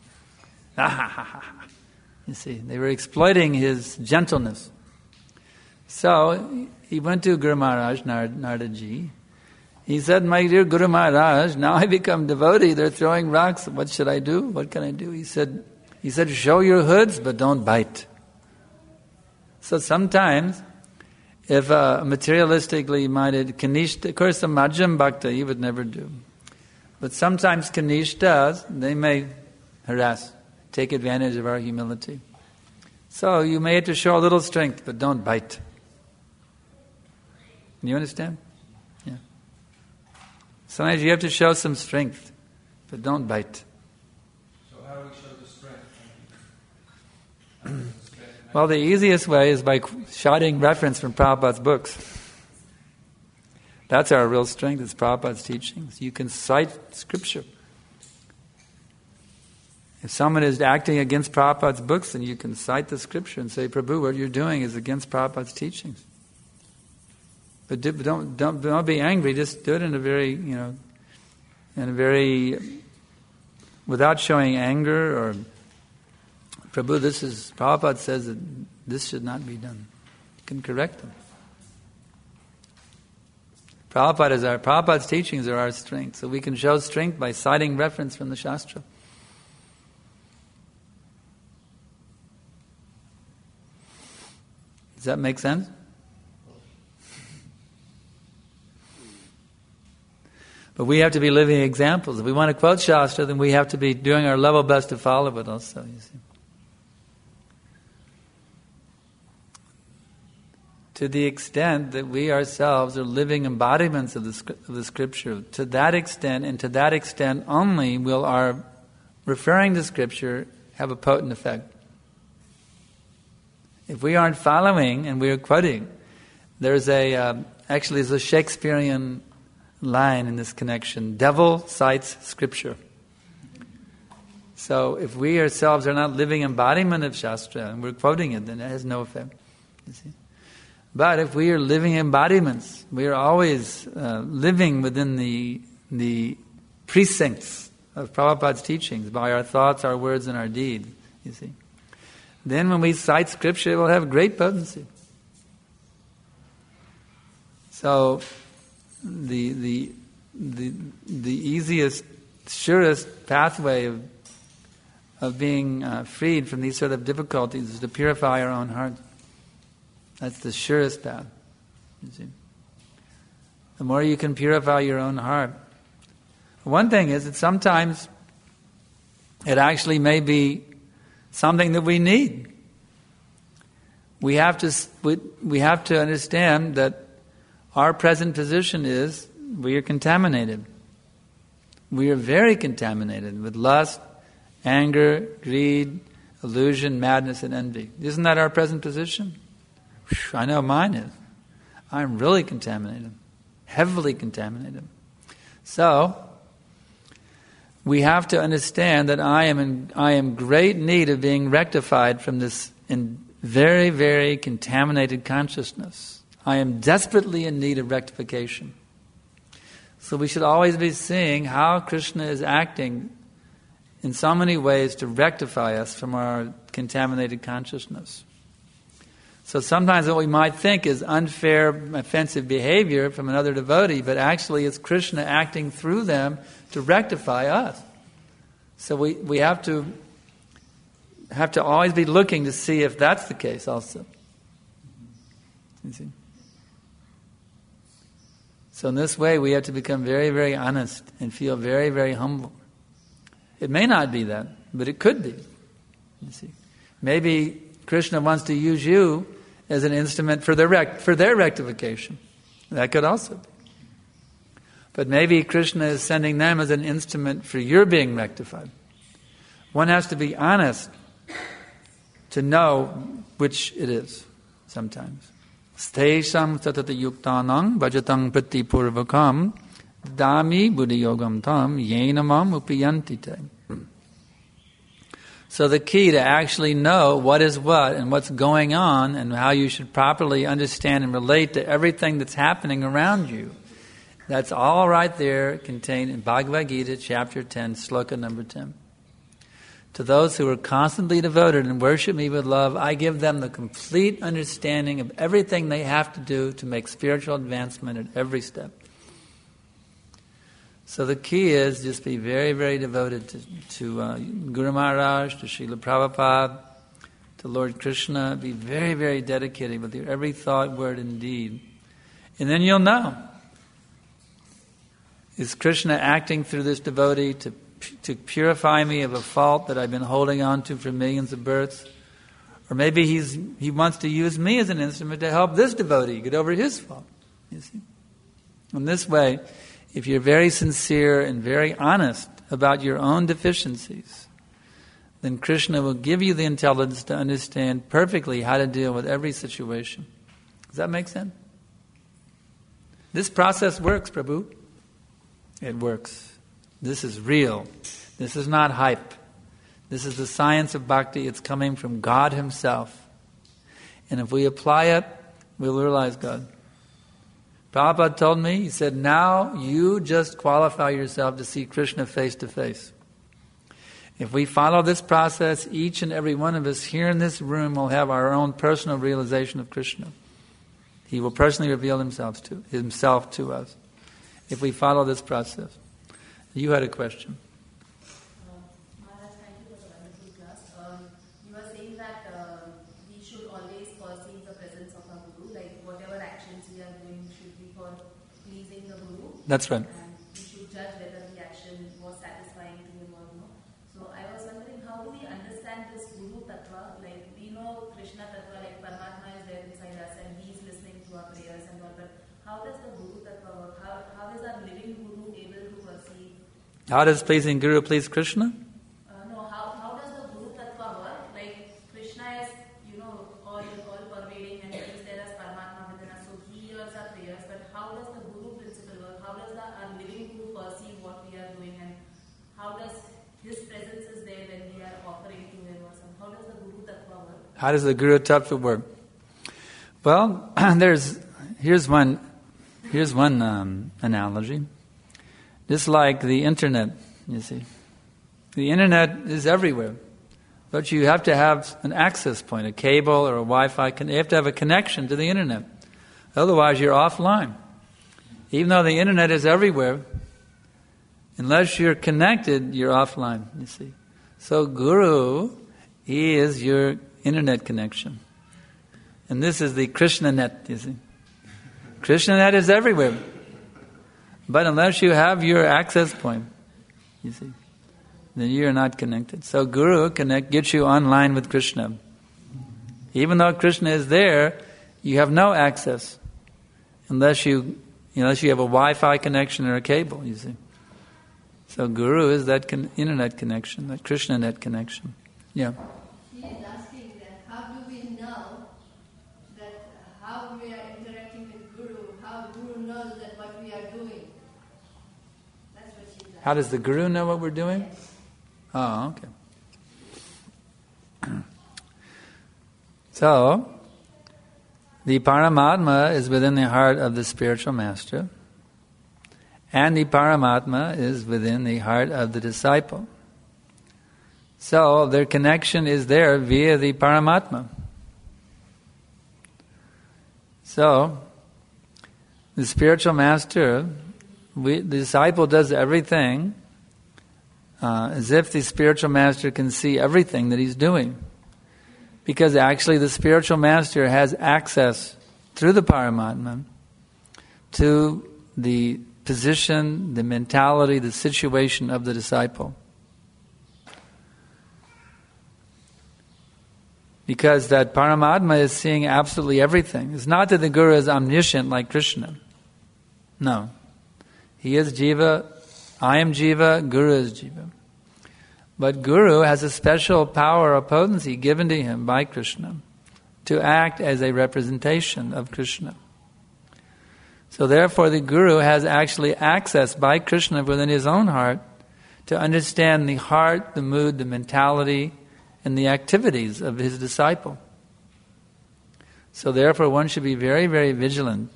You see, they were exploiting his gentleness. So he went to Guru Maharaj, Naradaji. He said, "My dear Guru Maharaj, now I become devotee. They're throwing rocks. What should I do? What can I do?" He said, "Show your hoods, but don't bite." So sometimes, if a materialistically minded Kanishta, of course, a Majjhim Bhakta, he would never do. But sometimes Kanishtas, they may harass, take advantage of our humility. So you may have to show a little strength, but don't bite. You understand? Yeah. Sometimes you have to show some strength, but don't bite. So how do we show the strength? Well, the easiest way is by shouting reference from Prabhupada's books. That's our real strength, is Prabhupada's teachings. You can cite scripture. If someone is acting against Prabhupada's books, then you can cite the scripture and say, Prabhu, what you're doing is against Prabhupada's teachings. But don't be angry. Just do it in a very, without showing anger or, Prabhu, Prabhupada says that this should not be done. You can correct them. Prabhupada's teachings are our strength. So we can show strength by citing reference from the Shastra. Does that make sense? But we have to be living examples. If we want to quote Shastra, then we have to be doing our level best to follow it also, you see. To the extent that we ourselves are living embodiments of the Scripture, to that extent, and to that extent only, will our referring to Scripture have a potent effect. If we aren't following and we are quoting, there's a Shakespearean line in this connection: devil cites Scripture. So if we ourselves are not living embodiment of Shastra and we're quoting it, then it has no effect. You see? But if we are living embodiments, we are always living within the precincts of Prabhupada's teachings by our thoughts, our words, and our deeds. You see, then when we cite Scripture, it will have great potency. So, the easiest, surest pathway of being freed from these sort of difficulties is to purify our own heart. That's the surest path. You see, the more you can purify your own heart. One thing is that sometimes it actually may be something that we need. We have to understand that our present position is we are contaminated. We are very contaminated with lust, anger, greed, illusion, madness, and envy. Isn't that our present position? I know mine is. I'm really contaminated, heavily contaminated. So, we have to understand that I am in great need of being rectified from this very, very contaminated consciousness. I am desperately in need of rectification. So we should always be seeing how Krishna is acting in so many ways to rectify us from our contaminated consciousness. So sometimes what we might think is unfair, offensive behavior from another devotee, but actually it's Krishna acting through them to rectify us. So we have to always be looking to see if that's the case also. You see? So in this way we have to become very, very honest and feel very, very humble. It may not be that, but it could be. You see? Maybe Krishna wants to use you as an instrument for their rectification. That could also be. But maybe Krishna is sending them as an instrument for your being rectified. One has to be honest to know which it is sometimes. Stesham satata yuktanang bhajatang prati purvakam dami buddhi yogam tam yenamam upiyantite. So the key to actually know what is what and what's going on and how you should properly understand and relate to everything that's happening around you, that's all right there contained in Bhagavad Gita, chapter 10, sloka number 10. To those who are constantly devoted and worship me with love, I give them the complete understanding of everything they have to do to make spiritual advancement at every step. So the key is just be very, very devoted to Guru Maharaj, to Srila Prabhupada, to Lord Krishna. Be very, very dedicated with your every thought, word, and deed. And then you'll know. Is Krishna acting through this devotee to purify me of a fault that I've been holding on to for millions of births? Or maybe he wants to use me as an instrument to help this devotee get over his fault. You see? In this way, if you're very sincere and very honest about your own deficiencies, then Krishna will give you the intelligence to understand perfectly how to deal with every situation. Does that make sense? This process works, Prabhu. It works. This is real. This is not hype. This is the science of bhakti. It's coming from God Himself. And if we apply it, we'll realize God. Prabhupada told me, he said, now you just qualify yourself to see Krishna face to face. If we follow this process, each and every one of us here in this room will have our own personal realization of Krishna. He will personally reveal himself to us if we follow this process. You had a question. Maharaj, thank you for the wonderful class. You were saying that we should always perceive the presence of our Guru, like whatever actions we are doing should be for pleasing the Guru. That's right. And we should judge whether the action was satisfying to him or no. So I was wondering, how do we understand this Guru Tattva? Like we know Krishna Tattva, like Paramatma is there inside us and He is listening to our prayers and all, but how does the Guru Tattva work? How is our living Guru able to perceive? How does pleasing Guru please Krishna? No, how does the Guru Tattva work? Like Krishna is, all pervading and He is there as Paramatma within us, so He hears our prayers, but how does the Guru principle work? How does our living Guru perceive what we are doing, and how does His presence is there when we are offering to Him or something? How does the Guru Tattva work? How does the Guru Tattva work? Well, here's one analogy. Just like the internet, you see. The internet is everywhere. But you have to have an access point, a cable or a Wi-Fi. You have to have a connection to the internet. Otherwise, you're offline. Even though the internet is everywhere, unless you're connected, you're offline, you see. So Guru, He is your internet connection. And this is the Krishna net, you see. Krishna net is everywhere. But unless you have your access point, you see, then you're not connected. So Guru gets you online with Krishna. Even though Krishna is there, you have no access unless you have a Wi-Fi connection or a cable, you see. So Guru is that internet connection, that Krishna net connection. Yeah. He is asking that how do we know that how we are interacting with Guru, how Guru knows that what we are doing? That's what she's asking. How does the Guru know what we're doing? Yes. Oh, okay. So, the Paramatma is within the heart of the spiritual master, and the Paramatma is within the heart of the disciple. So, their connection is there via the Paramatma. So, the spiritual master, the disciple does everything as if the spiritual master can see everything that he's doing. Because actually the spiritual master has access through the Paramatma to the position, the mentality, the situation of the disciple. Because that Paramatma is seeing absolutely everything. It's not that the Guru is omniscient like Krishna. No. He is Jiva, I am Jiva, Guru is Jiva. But Guru has a special power or potency given to him by Krishna to act as a representation of Krishna. So therefore the Guru has actually access by Krishna within his own heart to understand the heart, the mood, the mentality, and the activities of his disciple. So therefore one should be very, very vigilant.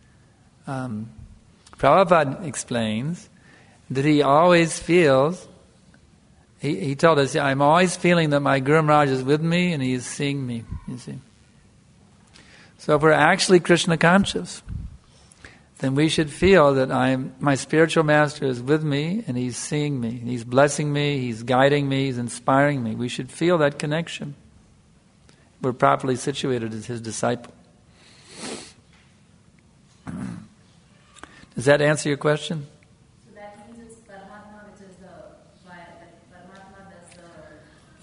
Prabhupada explains that he always feels, he told us, I'm always feeling that my Guru Maharaj is with me and he is seeing me, you see. So if we're actually Krishna conscious, then we should feel that my spiritual master is with me and he's seeing me, he's blessing me, he's guiding me, he's inspiring me. We should feel that connection. We're properly situated as his disciple. So Does that answer your question? that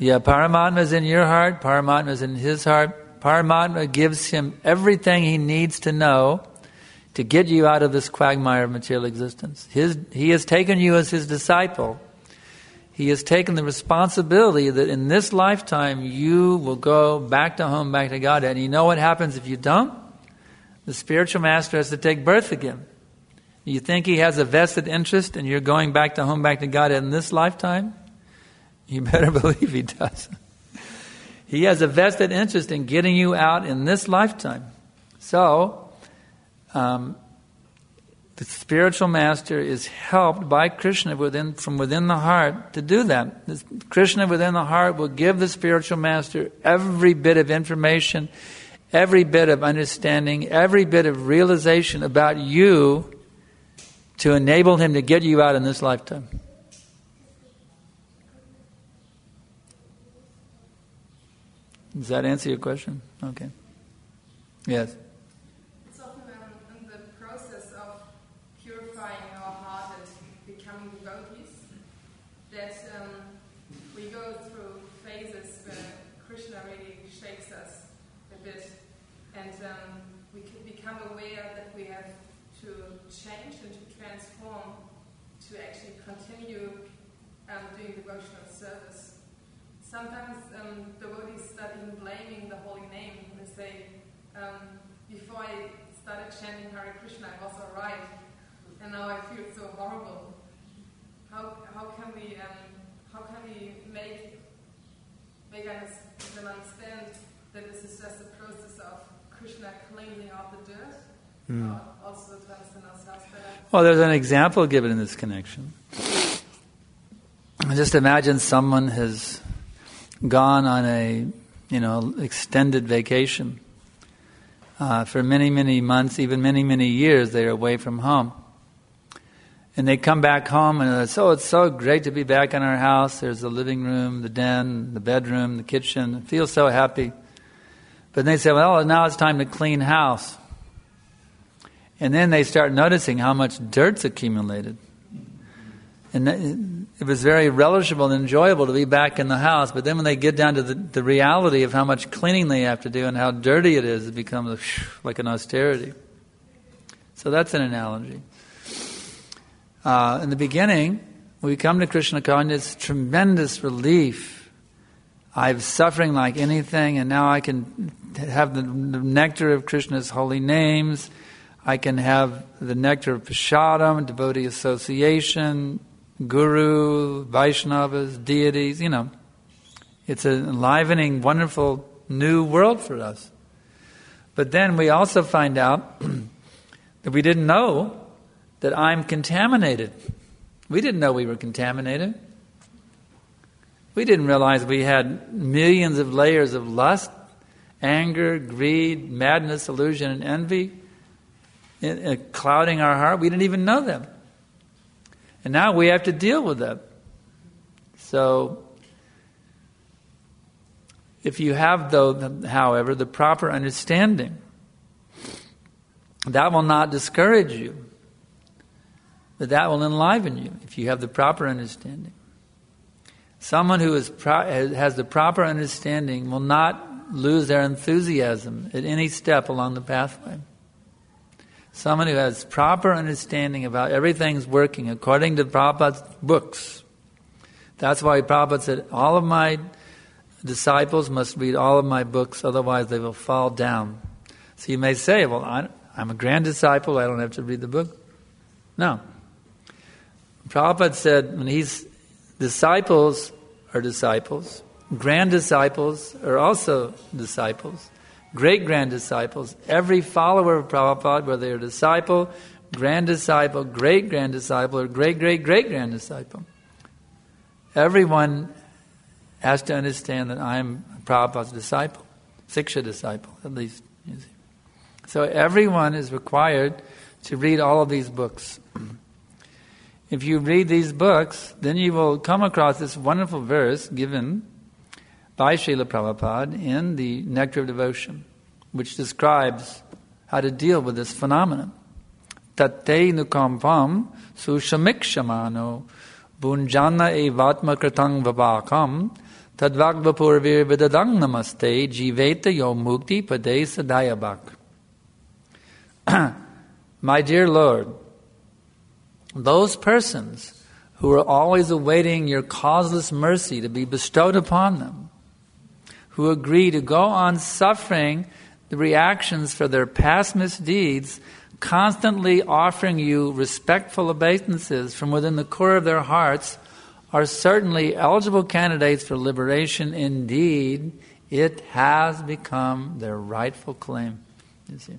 Yeah, Paramatma is in your heart, Paramatma is in his heart. Paramatma gives him everything he needs to know to get you out of this quagmire of material existence. He has taken you as his disciple. He has taken the responsibility that in this lifetime you will go back to home, back to Godhead. And you know what happens if you don't? The spiritual master has to take birth again. You think he has a vested interest in your going back to home, back to Godhead in this lifetime? You better believe he does. He has a vested interest in getting you out in this lifetime. So, the spiritual master is helped by Krishna from within the heart to do that. Krishna within the heart will give the spiritual master every bit of information, every bit of understanding, every bit of realization about you to enable him to get you out in this lifetime. Does that answer your question? Okay. Yes. It's often in the process of purifying our heart and becoming devotees that we go through phases where Krishna really shakes us a bit, and we can become aware that we have to change and to transform to actually continue doing devotional service. Sometimes devotees start even blaming the holy name. They say, before I started chanting Hare Krishna, I was all right, and now I feel so horrible. How can we make them understand that this is just a process of Krishna cleaning out the dirt? Also to understand ourselves better. Well, there's an example given in this connection. Just imagine someone has gone on a extended vacation. For many, many months, even many, many years, they're away from home. And they come back home and it's so great to be back in our house. There's the living room, the den, the bedroom, the kitchen. I feel so happy. But they say, well, now it's time to clean house. And then they start noticing how much dirt's accumulated. And it was very relishable and enjoyable to be back in the house. But then when they get down to the reality of how much cleaning they have to do and how dirty it is, it becomes like an austerity. So that's an analogy. In the beginning, we come to Krishna consciousness, tremendous relief. I'm suffering like anything, and now I can have the nectar of Krishna's holy names. I can have the nectar of Prasadam, devotee association, Guru, Vaishnavas, deities, It's an enlivening, wonderful new world for us. But then we also find out that we didn't know that I'm contaminated. We didn't know we were contaminated. We didn't realize we had millions of layers of lust, anger, greed, madness, illusion, and envy clouding our heart. We didn't even know them. And now we have to deal with them. So, if you have, however, the proper understanding, that will not discourage you, but that will enliven you if you have the proper understanding. Someone who has the proper understanding will not lose their enthusiasm at any step along the pathway. Someone who has proper understanding about everything's working according to Prabhupada's books. That's why Prabhupada said, all of my disciples must read all of my books, otherwise they will fall down. So you may say, well, I'm a grand disciple, I don't have to read the book. No. Prabhupada said, when disciples are disciples, grand disciples are also disciples. Great-grand disciples, every follower of Prabhupada, whether they're a disciple, grand disciple, great-grand disciple, or great-great-great-grand disciple, everyone has to understand that I'm Prabhupada's disciple, Siksha disciple, at least. So everyone is required to read all of these books. If you read these books, then you will come across this wonderful verse given by Srila Prabhupada in the Nectar of Devotion, which describes how to deal with this phenomenon. Tatte nukampam sushamik shamano bunjana evatma kratang vabakam Tadvagvapurvir vidadang namaste jiveta yo mukti pade sadayabak. My dear Lord, those persons who are always awaiting your causeless mercy to be bestowed upon them, who agree to go on suffering the reactions for their past misdeeds, constantly offering you respectful obeisances from within the core of their hearts, are certainly eligible candidates for liberation. Indeed, it has become their rightful claim. You see.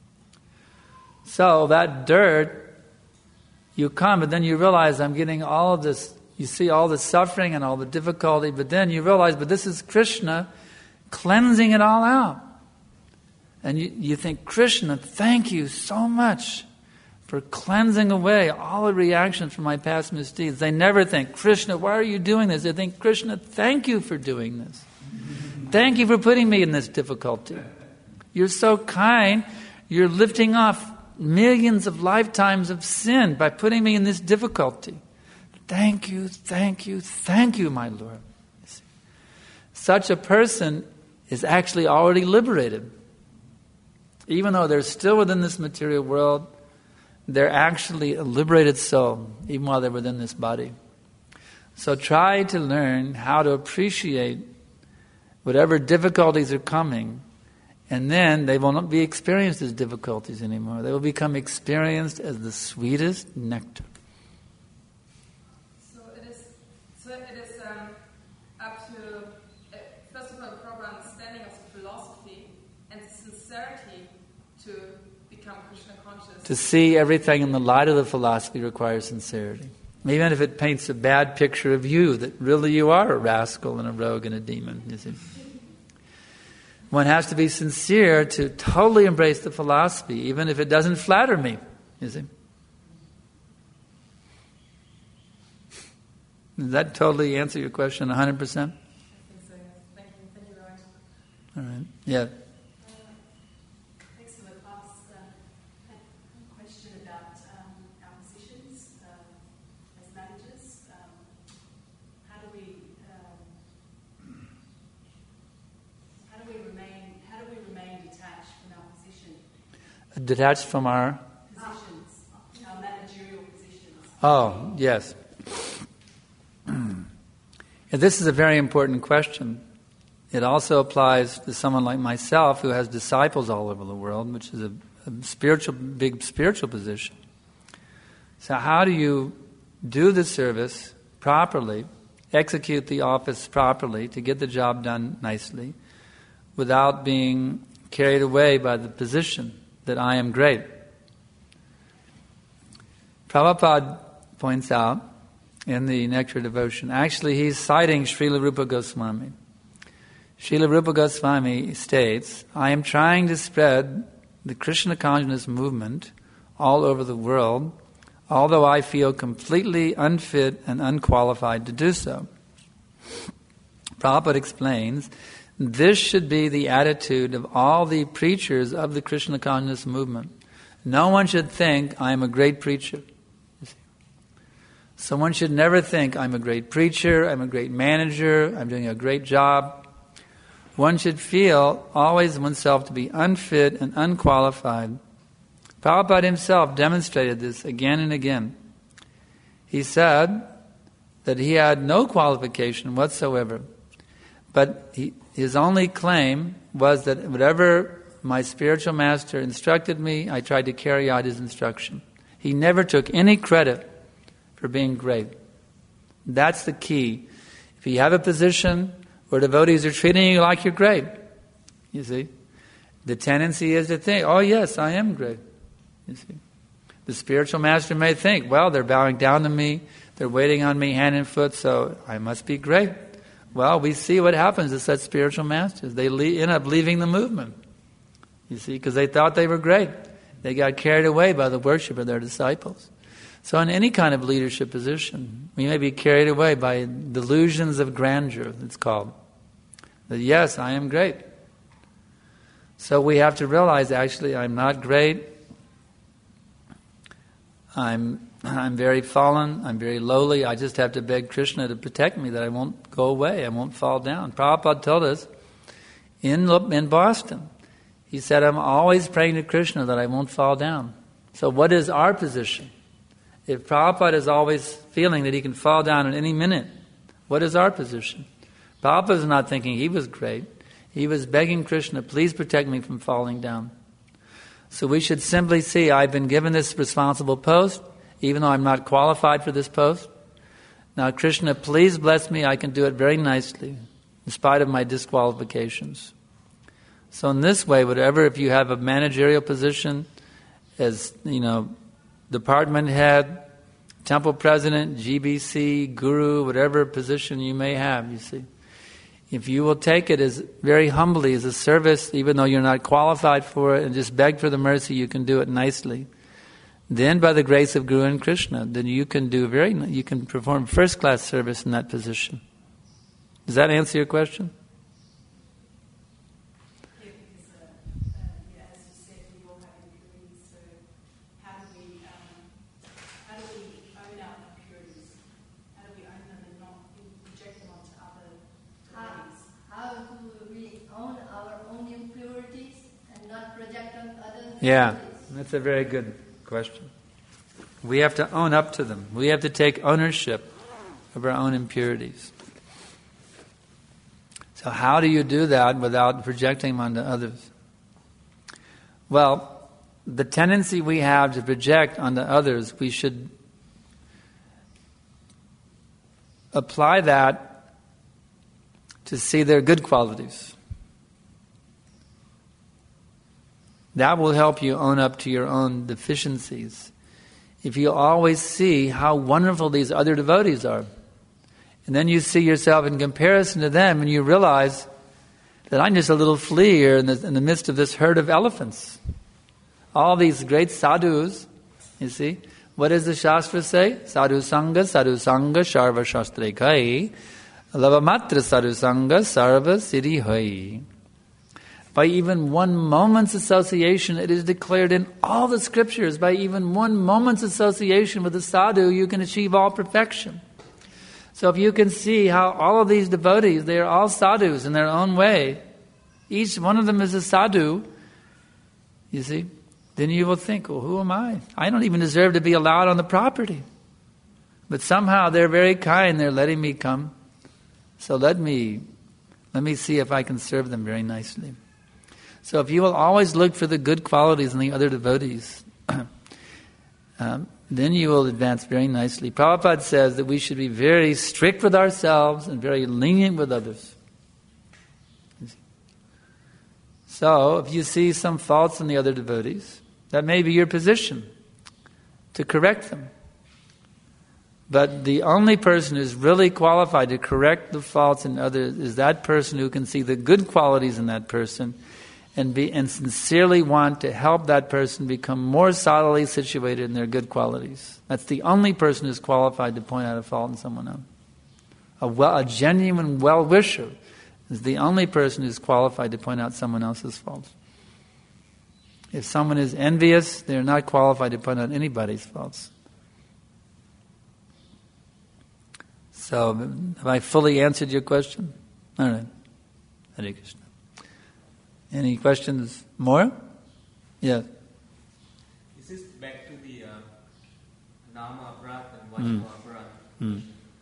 So that dirt, you come, but then you realize I'm getting all of this, you see all the suffering and all the difficulty, but then you realize, but this is Krishna cleansing it all out. And you think, Krishna, thank you so much for cleansing away all the reactions from my past misdeeds. They never think, Krishna, why are you doing this? They think, Krishna, thank you for doing this. Thank you for putting me in this difficulty. You're so kind. You're lifting off millions of lifetimes of sin by putting me in this difficulty. Thank you, thank you, thank you, my Lord. Such a person is actually already liberated. Even though they're still within this material world, they're actually a liberated soul, even while they're within this body. So try to learn how to appreciate whatever difficulties are coming, and then they will not be experienced as difficulties anymore. They will become experienced as the sweetest nectar. So it is up to, first of all, the proper understanding of the philosophy and the sincerity to become Krishna conscious. To see everything in the light of the philosophy requires sincerity. Even if it paints a bad picture of you, that really you are a rascal and a rogue and a demon, you see. One has to be sincere to totally embrace the philosophy, even if it doesn't flatter me, you see. Does that totally answer your question 100%? I think so, yes. Thank you very much. All right. Yeah. Thanks for the class. I had a question about our positions as managers. How do we remain detached from our position? Detached from our Positions, our managerial positions. Oh, yes. This is a very important question. It also applies to someone like myself who has disciples all over the world, which is a big spiritual position. So how do you do the service properly, execute the office properly to get the job done nicely, without being carried away by the position that I am great? Prabhupada points out in the Nectar Devotion, actually he's citing Srila Rupa Goswami. Srila Rupa Goswami states, I am trying to spread the Krishna consciousness movement all over the world, although I feel completely unfit and unqualified to do so. Prabhupada explains, this should be the attitude of all the preachers of the Krishna consciousness movement. No one should think, I am a great preacher. Someone should never think, I'm a great preacher, I'm a great manager, I'm doing a great job. One should feel always oneself to be unfit and unqualified. Prabhupada himself demonstrated this again and again. He said that he had no qualification whatsoever, but his only claim was that whatever my spiritual master instructed me, I tried to carry out his instruction. He never took any credit for being great. That's the key. If you have a position where devotees are treating you like you're great, you see, the tendency is to think, oh yes, I am great. You see, the spiritual master may think, well, they're bowing down to me, they're waiting on me hand and foot, so I must be great. Well, we see what happens to such spiritual masters. They end up leaving the movement, you see, because they thought they were great. They got carried away by the worship of their disciples. So in any kind of leadership position, we may be carried away by delusions of grandeur, it's called. That yes, I am great. So we have to realize, actually, I'm not great. I'm I'm very fallen, I'm very lowly, I just have to beg Krishna to protect me, that I won't go away, I won't fall down. Prabhupada told us in Boston, he said, I'm always praying to Krishna that I won't fall down. So what is our position? If Prabhupada is always feeling that he can fall down at any minute, what is our position? Prabhupada is not thinking he was great. He was begging Krishna, please protect me from falling down. So we should simply see, I've been given this responsible post, even though I'm not qualified for this post. Now Krishna, please bless me, I can do it very nicely, in spite of my disqualifications. So in this way, whatever, if you have a managerial position, as, department head, temple president, GBC, guru, whatever position you may have, you see. If you will take it as very humbly as a service, even though you're not qualified for it, and just beg for the mercy, you can do it nicely. Then by the grace of Guru and Krishna, then you can perform first class service in that position. Does that answer your question? Yeah, that's a very good question. We have to own up to them. We have to take ownership of our own impurities. So how do you do that without projecting them onto others? Well, the tendency we have to project onto others, we should apply that to see their good qualities. That will help you own up to your own deficiencies. If you always see how wonderful these other devotees are, and then you see yourself in comparison to them, and you realize that I'm just a little flea here in the midst of this herd of elephants. All these great sadhus, you see. What does the Shastra say? Sadhu Sangha, Sharva Shastre Kai, Lavamatra Sadhu Sangha, Sarva Siddhi Hai. By even one moment's association, it is declared in all the scriptures, by even one moment's association with a sadhu, you can achieve all perfection. So if you can see how all of these devotees, they are all sadhus in their own way, each one of them is a sadhu, you see, then you will think, well, who am I? I don't even deserve to be allowed on the property. But somehow they're very kind, they're letting me come. So let me see if I can serve them very nicely. So if you will always look for the good qualities in the other devotees, then you will advance very nicely. Prabhupada says that we should be very strict with ourselves and very lenient with others. So if you see some faults in the other devotees, that may be your position to correct them. But the only person who's really qualified to correct the faults in others is that person who can see the good qualities in that person and sincerely want to help that person become more solidly situated in their good qualities. That's the only person who's qualified to point out a fault in someone else. A genuine well-wisher is the only person who's qualified to point out someone else's faults. If someone is envious, they're not qualified to point out anybody's faults. So, have I fully answered your question? All right. Hare Krishna. Any questions more? Yeah. This is back to the Nama Aparadha and Vachaka Aparadha.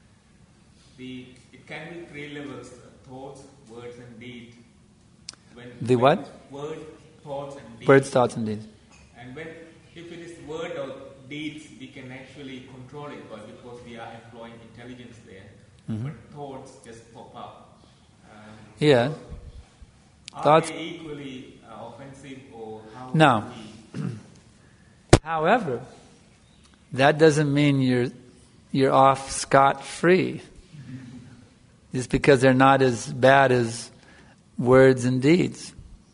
It can be three levels: thoughts, words, and deeds. The what? Words, thoughts, and deeds. Words, thoughts, and deeds. And if it is word or deeds, we can actually control it, because we are employing intelligence there. Mm-hmm. But thoughts just pop up. Yeah. Are they equally offensive, or how? No. However, that doesn't mean you're off scot-free. Just because they're not as bad as words and deeds.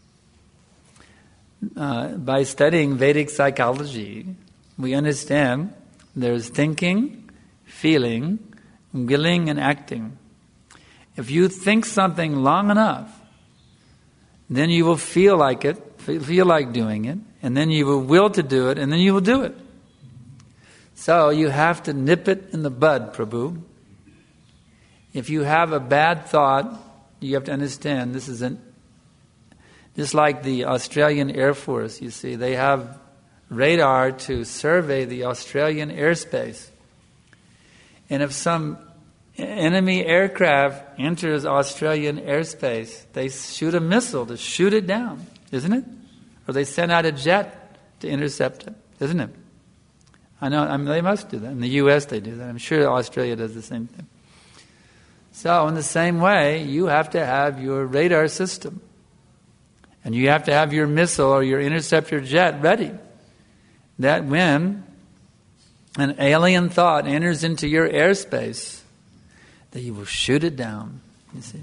By studying Vedic psychology, we understand there's thinking, feeling, willing, and acting. If you think something long enough, then you will feel like it, feel like doing it, and then you will to do it, and then you will do it. So you have to nip it in the bud, Prabhu. If you have a bad thought, you have to understand this isn't just like the Australian Air Force, you see. They have radar to survey the Australian airspace. And if some enemy aircraft enters Australian airspace, they shoot a missile to shoot it down, isn't it? Or they send out a jet to intercept it, isn't it? I know, they must do that. In the U.S. they do that. I'm sure Australia does the same thing. So in the same way, you have to have your radar system. And you have to have your missile or your interceptor jet ready. That when an alien thought enters into your airspace, that you will shoot it down, you see.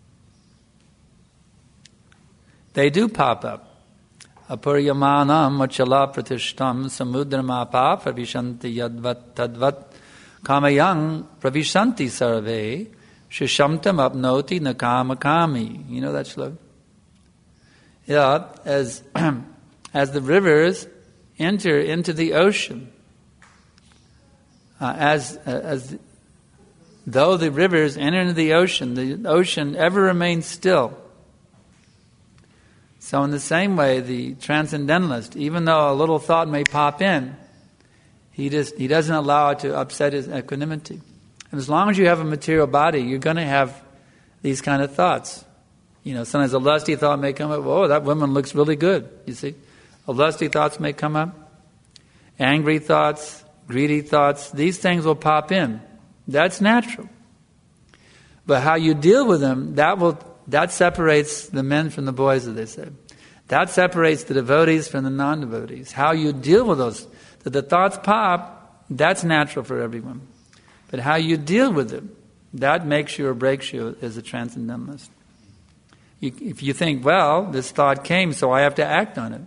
They do pop up. Apuryamanam machala pratishtam samudramapa pravishanti yadvat tadvat kamayang pravishanti sarve shishamtam apnoti nakamakami. You know that shloka? Yeah, as the rivers enter into the ocean, as though the rivers enter into the ocean ever remains still. So in the same way, the transcendentalist, even though a little thought may pop in, he doesn't allow it to upset his equanimity. And as long as you have a material body, you're going to have these kind of thoughts. You know, sometimes a lusty thought may come up, oh, that woman looks really good, you see. A lusty thoughts may come up. Angry thoughts, greedy thoughts, these things will pop in. That's natural. But how you deal with them, that separates the men from the boys, as they said. That separates the devotees from the non-devotees. How you deal with those, that the thoughts pop, that's natural for everyone. But how you deal with them, that makes you or breaks you as a transcendentalist. If you think, well, this thought came, so I have to act on it.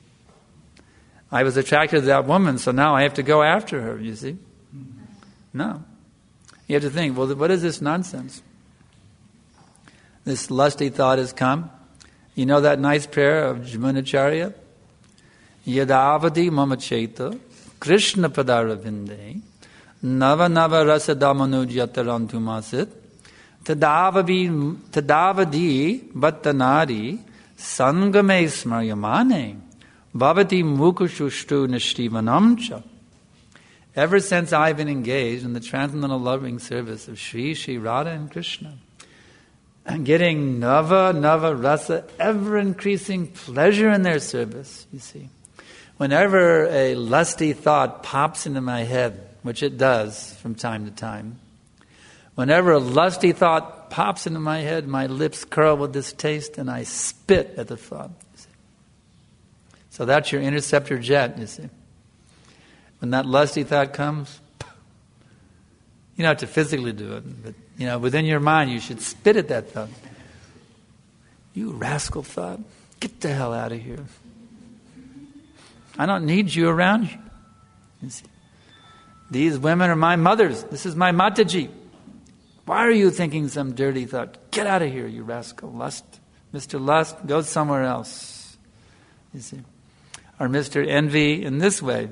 I was attracted to that woman, so now I have to go after her, you see. No. You have to think, well, what is this nonsense? This lusty thought has come. You know that nice prayer of Jamunacharya? Yadavadi mama cheta Krishna padaravinde nava nava rasa damanujyatarantumasit tadavadi bhattanari sangame smaryamane bhavati mukushushtu nishtivanamcha. Ever since I've been engaged in the transcendental loving service of Shri Radha and Krishna, and getting nava rasa, ever-increasing pleasure in their service, you see. Whenever a lusty thought pops into my head, which it does from time to time, whenever a lusty thought pops into my head, my lips curl with distaste and I spit at the thought. You see. So that's your interceptor jet, you see. When that lusty thought comes, you don't have to physically do it, but within your mind, you should spit at that thought. You rascal thought, get the hell out of here. I don't need you around here. You see. These women are my mothers. This is my Mataji. Why are you thinking some dirty thought? Get out of here, you rascal. Lust. Mr. Lust, go somewhere else. You see. Or Mr. Envy, in this way.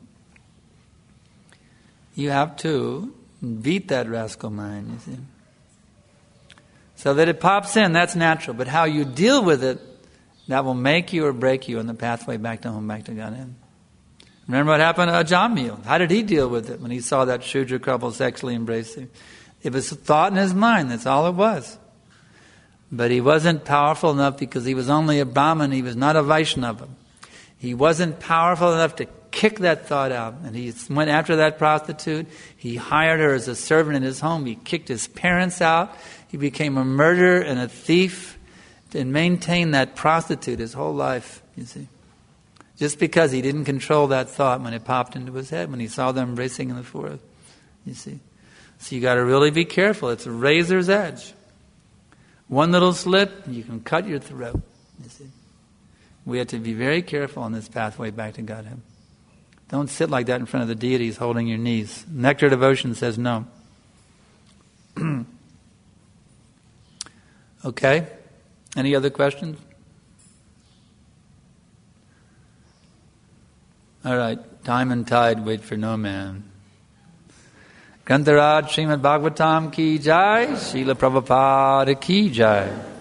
You have to beat that rascal mind, you see. So that it pops in, that's natural. But how you deal with it, that will make you or break you on the pathway back to home, back to Godhead. Remember what happened to Ajamil? How did he deal with it when he saw that Shudra couple sexually embracing? It was a thought in his mind, that's all it was. But he wasn't powerful enough because he was only a Brahmin, he was not a Vaishnava. He wasn't powerful enough to kick that thought out. And he went after that prostitute. He hired her as a servant in his home. He kicked his parents out. He became a murderer and a thief and maintained that prostitute his whole life, you see. Just because he didn't control that thought when it popped into his head, when he saw them embracing in the forest, you see. So you got to really be careful. It's a razor's edge. One little slip, you can cut your throat, you see. We have to be very careful on this pathway back to Godhead. Don't sit like that in front of the deities holding your knees. Nectar Devotion says no. Okay? Any other questions? All right. Time and tide wait for no man. Grantaraj Srimad Bhagavatam ki jai, Srila Prabhupada ki jai.